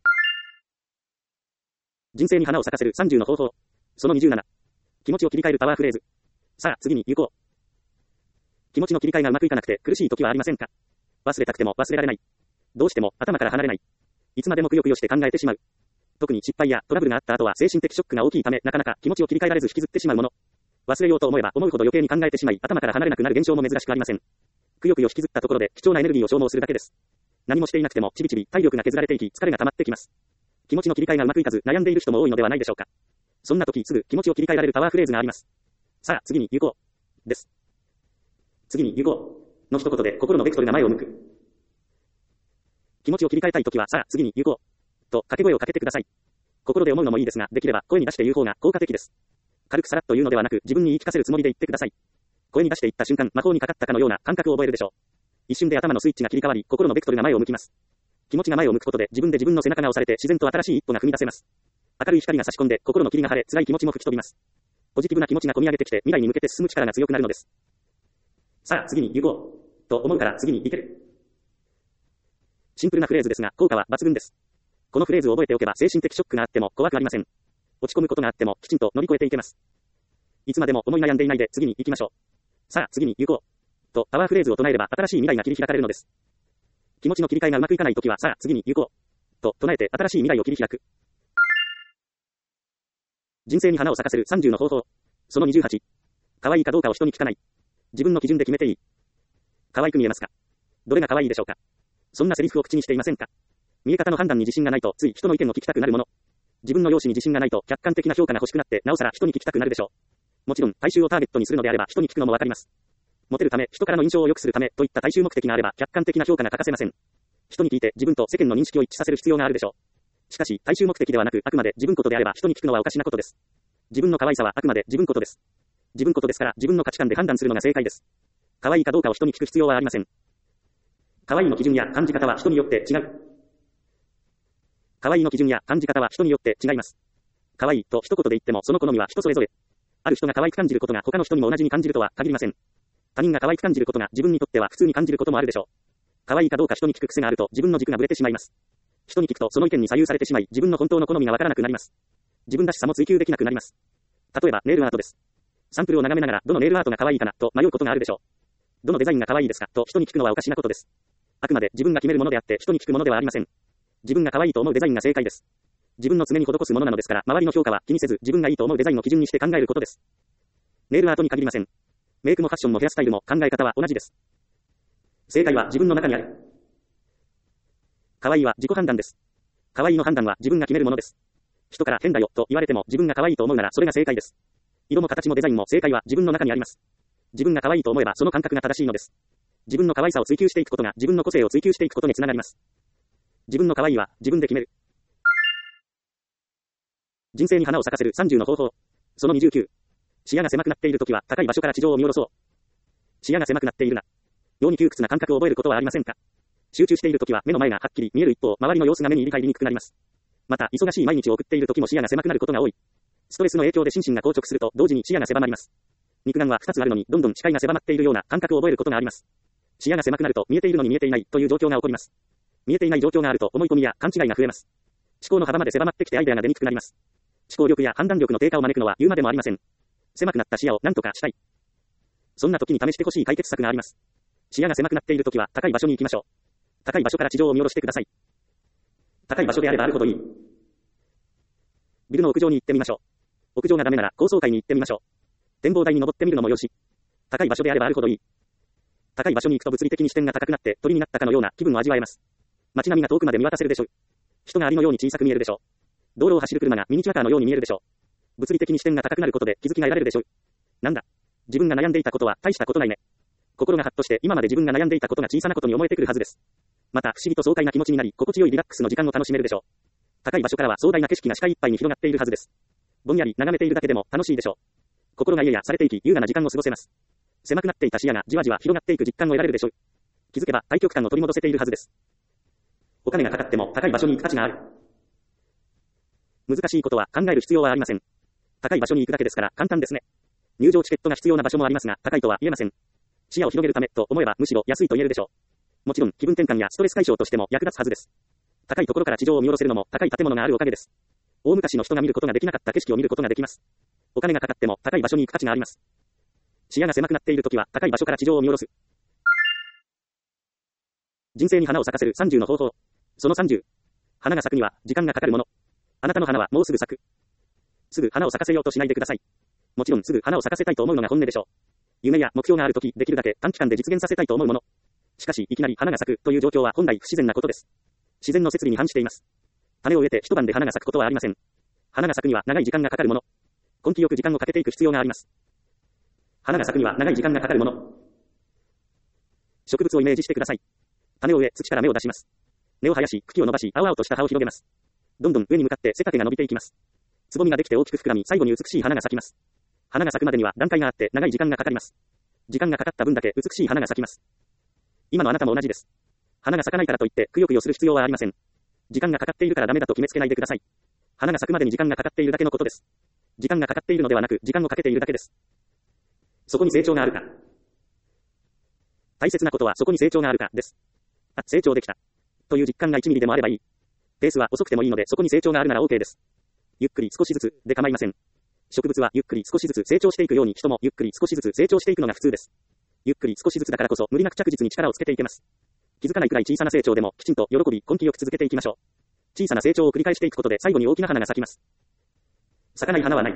人生に花を咲かせるさんじゅうの方法。そのにじゅうなな。気持ちを切り替えるパワーフレーズ。さあ、次に行こう。気持ちの切り替えがうまくいかなくて苦しい時はありませんか？忘れたくても忘れられない。どうしても頭から離れない。いつまでもくよくよして考えてしまう。特に失敗やトラブルがあった後は精神的ショックが大きいため、なかなか気持ちを切り替えられず引きずってしまうもの。忘れようと思えば思うほど余計に考えてしまい、頭から離れなくなる現象も珍しくありません。くよくよ引きずったところで貴重なエネルギーを消耗するだけです。何もしていなくてもちびちび体力が削られていき、疲れが溜まってきます。気持ちの切り替えがうまくいかず悩んでいる人も多いのではないでしょうか。そんな時すぐ気持ちを切り替えられるパワーフレーズがあります。さあ、次に行こう。です。次に行こう。の一言で心のベクトルが前を向く。気持ちを切り替えたい時は、さあ、次に行こう。と掛け声をかけてください。心で思うのもいいですが、できれば声に出して言う方が効果的です。軽くさらっと言うのではなく、自分に言い聞かせるつもりで言ってください。声に出して言った瞬間、魔法にかかったかのような感覚を覚えるでしょう。一瞬で頭のスイッチが切り替わり、心のベクトルが前を向きます。気持ちが前を向くことで、自分で自分の背中が押されて自然と新しい一歩が踏み出せます。明るい光が差し込んで、心の霧が晴れ、辛い気持ちも吹き飛びます。ポジティブな気持ちが込み上げてきて、未来に向けて進む力が強くなるのです。さあ、次に行こう。と思うから次に行ける。シンプルなフレーズですが、効果は抜群です。このフレーズを覚えておけば、精神的ショックがあっても怖くありません。落ち込むことがあっても、きちんと乗り越えていけます。いつまでも思い悩んでいないで、次に行きましょう。さあ、次に行こう。と、パワーフレーズを唱えれば、新しい未来が切り開かれるのです。気持ちの切り替えがうまくいかないときは、さあ、次に行こう。と、唱えて新しい未来を切り開く。人生に花を咲かせるさんじゅうの方法。そのにじゅうはち。可愛いかどうかを人に聞かない。自分の基準で決めていい。可愛く見えますか？どれが可愛いでしょうか？そんなセリフを口にしていませんか？見え方の判断に自信がないと、つい人の意見を聞きたくなるもの。自分の容姿に自信がないと、客観的な評価が欲しくなって、なおさら人に聞きたくなるでしょう。もちろん、大衆をターゲットにするのであれば、人に聞くのもわかります。モテるため、人からの印象を良くするため、といった大衆目的があれば、客観的な評価が欠かせません。人に聞いて、自分と世間の認識を一致させる必要があるでしょう。しかし、大衆目的ではなく、あくまで自分ことであれば、人に聞くのはおかしなことです。自分の可愛さはあくまで自分ことです。自分ことですから、自分の価値観で判断するのが正解です。可愛いかどうかを人に聞く必要はありません。可愛いの基準や感じ方は人によって違う。可愛いの基準や感じ方は人によって違います。可愛いと一言で言ってもその好みは人それぞれ。ある人が可愛く感じることが他の人にも同じに感じるとは限りません。他人が可愛く感じることが自分にとっては普通に感じることもあるでしょう。可愛いかどうか人に聞く癖があると自分の軸がぶれてしまいます。人に聞くとその意見に左右されてしまい自分の本当の好みがわからなくなります。自分らしさも追求できなくなります。例えばネイルアートです。サンプルを眺めながらどのネイルアートが可愛いかなと迷うことがあるでしょう。どのデザインが可愛いですかと人に聞くのはおかしなことです。あくまで自分が決めるものであって人に聞くものではありません。自分が可愛いと思うデザインが正解です。自分の爪に施すものなのですから、周りの評価は気にせず自分がいいと思うデザインを基準にして考えることです。ネイルアートに限りません。メイクもファッションもヘアスタイルも考え方は同じです。正解は自分の中にある。可愛いは自己判断です。可愛いの判断は自分が決めるものです。人から変だよと言われても自分が可愛いと思うならそれが正解です。色も形もデザインも正解は自分の中にあります。自分が可愛いと思えばその感覚が正しいのです。自分の可愛さを追求していくことが自分の個性を追求していくことにつながります。自分の可愛いは自分で決める。人生に花を咲かせるさんじゅうの方法。そのにじゅうきゅう。視野が狭くなっているときは高い場所から地上を見下ろそう。視野が狭くなっているな。ように窮屈な感覚を覚えることはありませんか？集中しているときは目の前がはっきり見える一方、周りの様子が目に理解しにくくなります。また、忙しい毎日を送っているときも視野が狭くなることが多い。ストレスの影響で心身が硬直すると同時に視野が狭まります。肉眼はふたつあるのにどんどん視界が狭まっているような感覚を覚えることがあります。視野が狭くなると見えているのに見えていないという状況が起こります。見えていない状況があると思い込みや勘違いが増えます。思考の幅まで狭まってきてアイデアが出にくくなります。思考力や判断力の低下を招くのは言うまでもありません。狭くなった視野を何とかしたい。そんな時に試してほしい解決策があります。視野が狭くなっている時は高い場所に行きましょう。高い場所から地上を見下ろしてください。高い場所であればあるほどいい。ビルの屋上に行ってみましょう。屋上がダメなら高層階に行ってみましょう。展望台に登ってみるのもよし。高い場所であればあるほどいい。高い場所に行くと物理的に視点が高くなって鳥になったかのような気分を味わえます。街並みが遠くまで見渡せるでしょう。人がアリのように小さく見えるでしょう。道路を走る車がミニチュアカーのように見えるでしょう。物理的に視点が高くなることで気づきが得られるでしょう。なんだ。自分が悩んでいたことは大したことないね。心がハッとして今まで自分が悩んでいたことが小さなことに思えてくるはずです。また不思議と爽快な気持ちになり心地よいリラックスの時間を楽しめるでしょう。 高い場所からは壮大な景色が視界いっぱいに広がっているはずです。ぼんやり眺めているだけでも楽しいでしょう。心が癒やされていき、優雅な時間を過ごせます。狭くなっていた視野がじわじわ広がっていく実感を得られるでしょう。気づけば対極感を取り戻せているはずです。お金がかかっても高い場所に行く価値がある。難しいことは考える必要はありません。高い場所に行くだけですから簡単ですね。入場チケットが必要な場所もありますが、高いとは言えません。視野を広げるためと思えばむしろ安いと言えるでしょう。もちろん気分転換やストレス解消としても役立つはずです。高いところから地上を見下ろせるのも高い建物があるおかげです。大昔の人が見ることができなかった景色を見ることができます。お金がかかっても高い場所に行く価値があります。視野が狭くなっているときは高い場所から地上を見下ろす。人生に花を咲かせるさんじゅうの方法。そのさんじゅう。花が咲くには時間がかかるもの。あなたの花はもうすぐ咲く。すぐ花を咲かせようとしないでください。もちろんすぐ花を咲かせたいと思うのが本音でしょう。夢や目標があるとき、できるだけ短期間で実現させたいと思うもの。しかし、いきなり花が咲くという状況は本来不自然なことです。自然の摂理に反しています。種を植えて一晩で花が咲くことはありません。花が咲くには長い時間がかかるもの。根気よく時間をかけていく必要があります。花が咲くには長い時間がかかるもの。植物をイメージしてください。種を植え、土から芽を出します。根を生やし、茎を伸ばし、青々とした葉を広げます。どんどん上に向かって背丈が伸びていきます。つぼみができて大きく膨らみ、最後に美しい花が咲きます。花が咲くまでには段階があって長い時間がかかります。時間がかかった分だけ美しい花が咲きます。今のあなたも同じです。花が咲かないからといってくよくよする必要はありません。時間がかかっているからダメだと決めつけないでください。花が咲くまでに時間がかかっているだけのことです。時間がかかっているのではなく、時間をかけているだけです。そこに成長があるか。大切なことはそこに成長があるかです。あ、成長できた。という実感がいちミリでもあればいい。ペースは遅くてもいいのでそこに成長があるなら OK です。ゆっくり少しずつで構いません。植物はゆっくり少しずつ成長していくように人もゆっくり少しずつ成長していくのが普通です。ゆっくり少しずつだからこそ無理なく着実に力をつけていけます。気づかないくらい小さな成長でもきちんと喜び根気よく続けていきましょう。小さな成長を繰り返していくことで最後に大きな花が咲きます。咲かない花はない。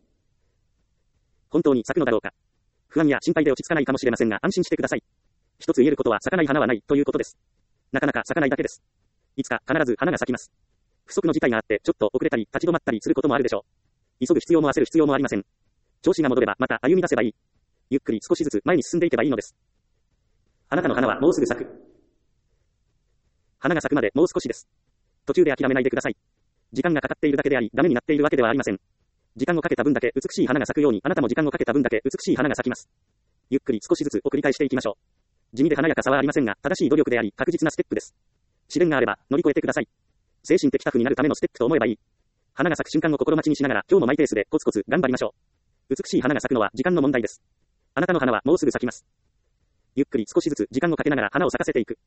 本当に咲くのだろうか。不安や心配で落ち着かないかもしれませんが安心してください。一つ言えることは咲かない花はないということです。なかなか咲かないだけです。いつか必ず花が咲きます。不測の事態があってちょっと遅れたり立ち止まったりすることもあるでしょう。急ぐ必要も焦る必要もありません。調子が戻ればまた歩み出せばいい。ゆっくり少しずつ前に進んでいけばいいのです。あなたの花はもうすぐ咲く。花が咲くまでもう少しです。途中で諦めないでください。時間がかかっているだけでありダメになっているわけではありません。時間をかけた分だけ美しい花が咲くようにあなたも時間をかけた分だけ美しい花が咲きます。ゆっくり少しずつを繰り返していきましょう。地味で華やかさはありませんが正しい努力であり確実なステップです。試練があれば乗り越えてください。精神的タフになるためのステップと思えばいい。花が咲く瞬間を心待ちにしながら今日もマイペースでコツコツ頑張りましょう。美しい花が咲くのは時間の問題です。あなたの花はもうすぐ咲きます。ゆっくり少しずつ時間をかけながら花を咲かせていく。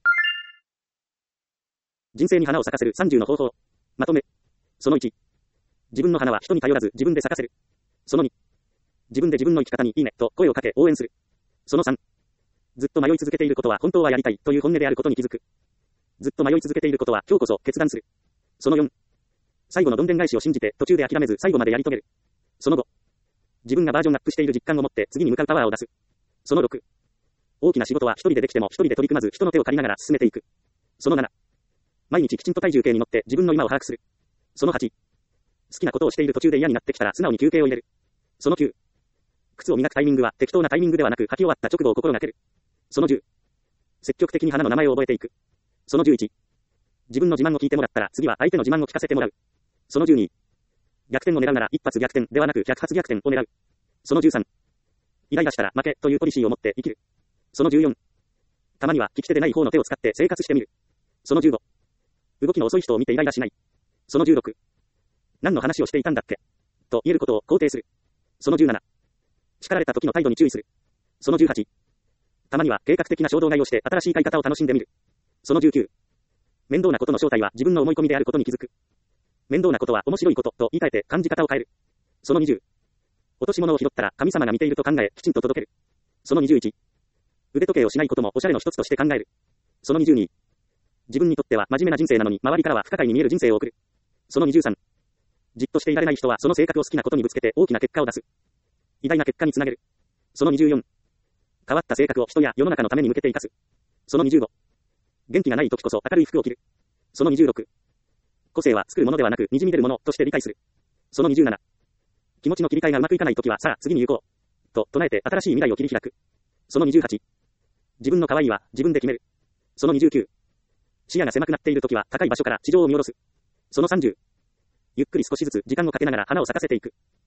人生に花を咲かせるさんじゅうの方法。まとめ。そのいち。自分の花は人に頼らず自分で咲かせる。そのに。自分で自分の生き方にいいねと声をかけ応援する。そのさん。ずっと迷い続けていることは本当はやりたいという本音であることに気づく。ずっと迷い続けていることは今日こそ決断する。そのよん。最後のどんでん返しを信じて途中で諦めず最後までやり遂げる。そのご。自分がバージョンアップしている実感を持って次に向かうパワーを出す。そのろく。大きな仕事は一人でできても一人で取り組まず人の手を借りながら進めていく。そのなな。毎日きちんと体重計に乗って自分の今を把握する。そのはち。好きなことをしている途中で嫌になってきたら素直に休憩を入れる。そのきゅう。靴を磨くタイミングは適当なタイミングではなく履き終わった直後を心がける。そのじゅう。積極的に花の名前を覚えていく。そのじゅういち。自分の自慢を聞いてもらったら次は相手の自慢を聞かせてもらう。そのじゅうに。逆転を狙うなら一発逆転ではなく百発逆転を狙う。そのじゅうさん。イライラしたら負けというポリシーを持って生きる。そのじゅうよん。たまには利き手でない方の手を使って生活してみる。そのじゅうご。動きの遅い人を見てイライラしない。そのじゅうろく。何の話をしていたんだっけと言えることを肯定する。そのじゅうなな。叱られた時の態度に注意する。そのじゅうはち。たまには計画的な衝動買いをして新しい買い方を楽しんでみる。そのじゅうきゅう。面倒なことの正体は自分の思い込みであることに気づく。面倒なことは面白いことと言い換えて感じ方を変える。そのにじゅう。落とし物を拾ったら神様が見ていると考えきちんと届ける。そのにじゅういち。腕時計をしないこともおしゃれの一つとして考える。そのにじゅうに。自分にとっては真面目な人生なのに周りからは不可解に見える人生を送る。そのにじゅうさん。じっとしていられない人はその性格を好きなことにぶつけて大きな結果を出す。偉大な結果につなげる。そのにじゅうよん。変わった性格を人や世の中のために向けて生かす。そのにじゅうご。元気がない時こそ明るい服を着る。そのにじゅうろく。個性は作るものではなく滲み出るものとして理解する。そのにじゅうなな。気持ちの切り替えがうまくいかない時はさあ次に行こう。と唱えて新しい未来を切り開く。そのにじゅうはち。自分の可愛いは自分で決める。そのにじゅうきゅう。視野が狭くなっている時は高い場所から地上を見下ろす。 そのさんじゅう。ゆっくり少しずつ時間をかけながら花を咲かせていく。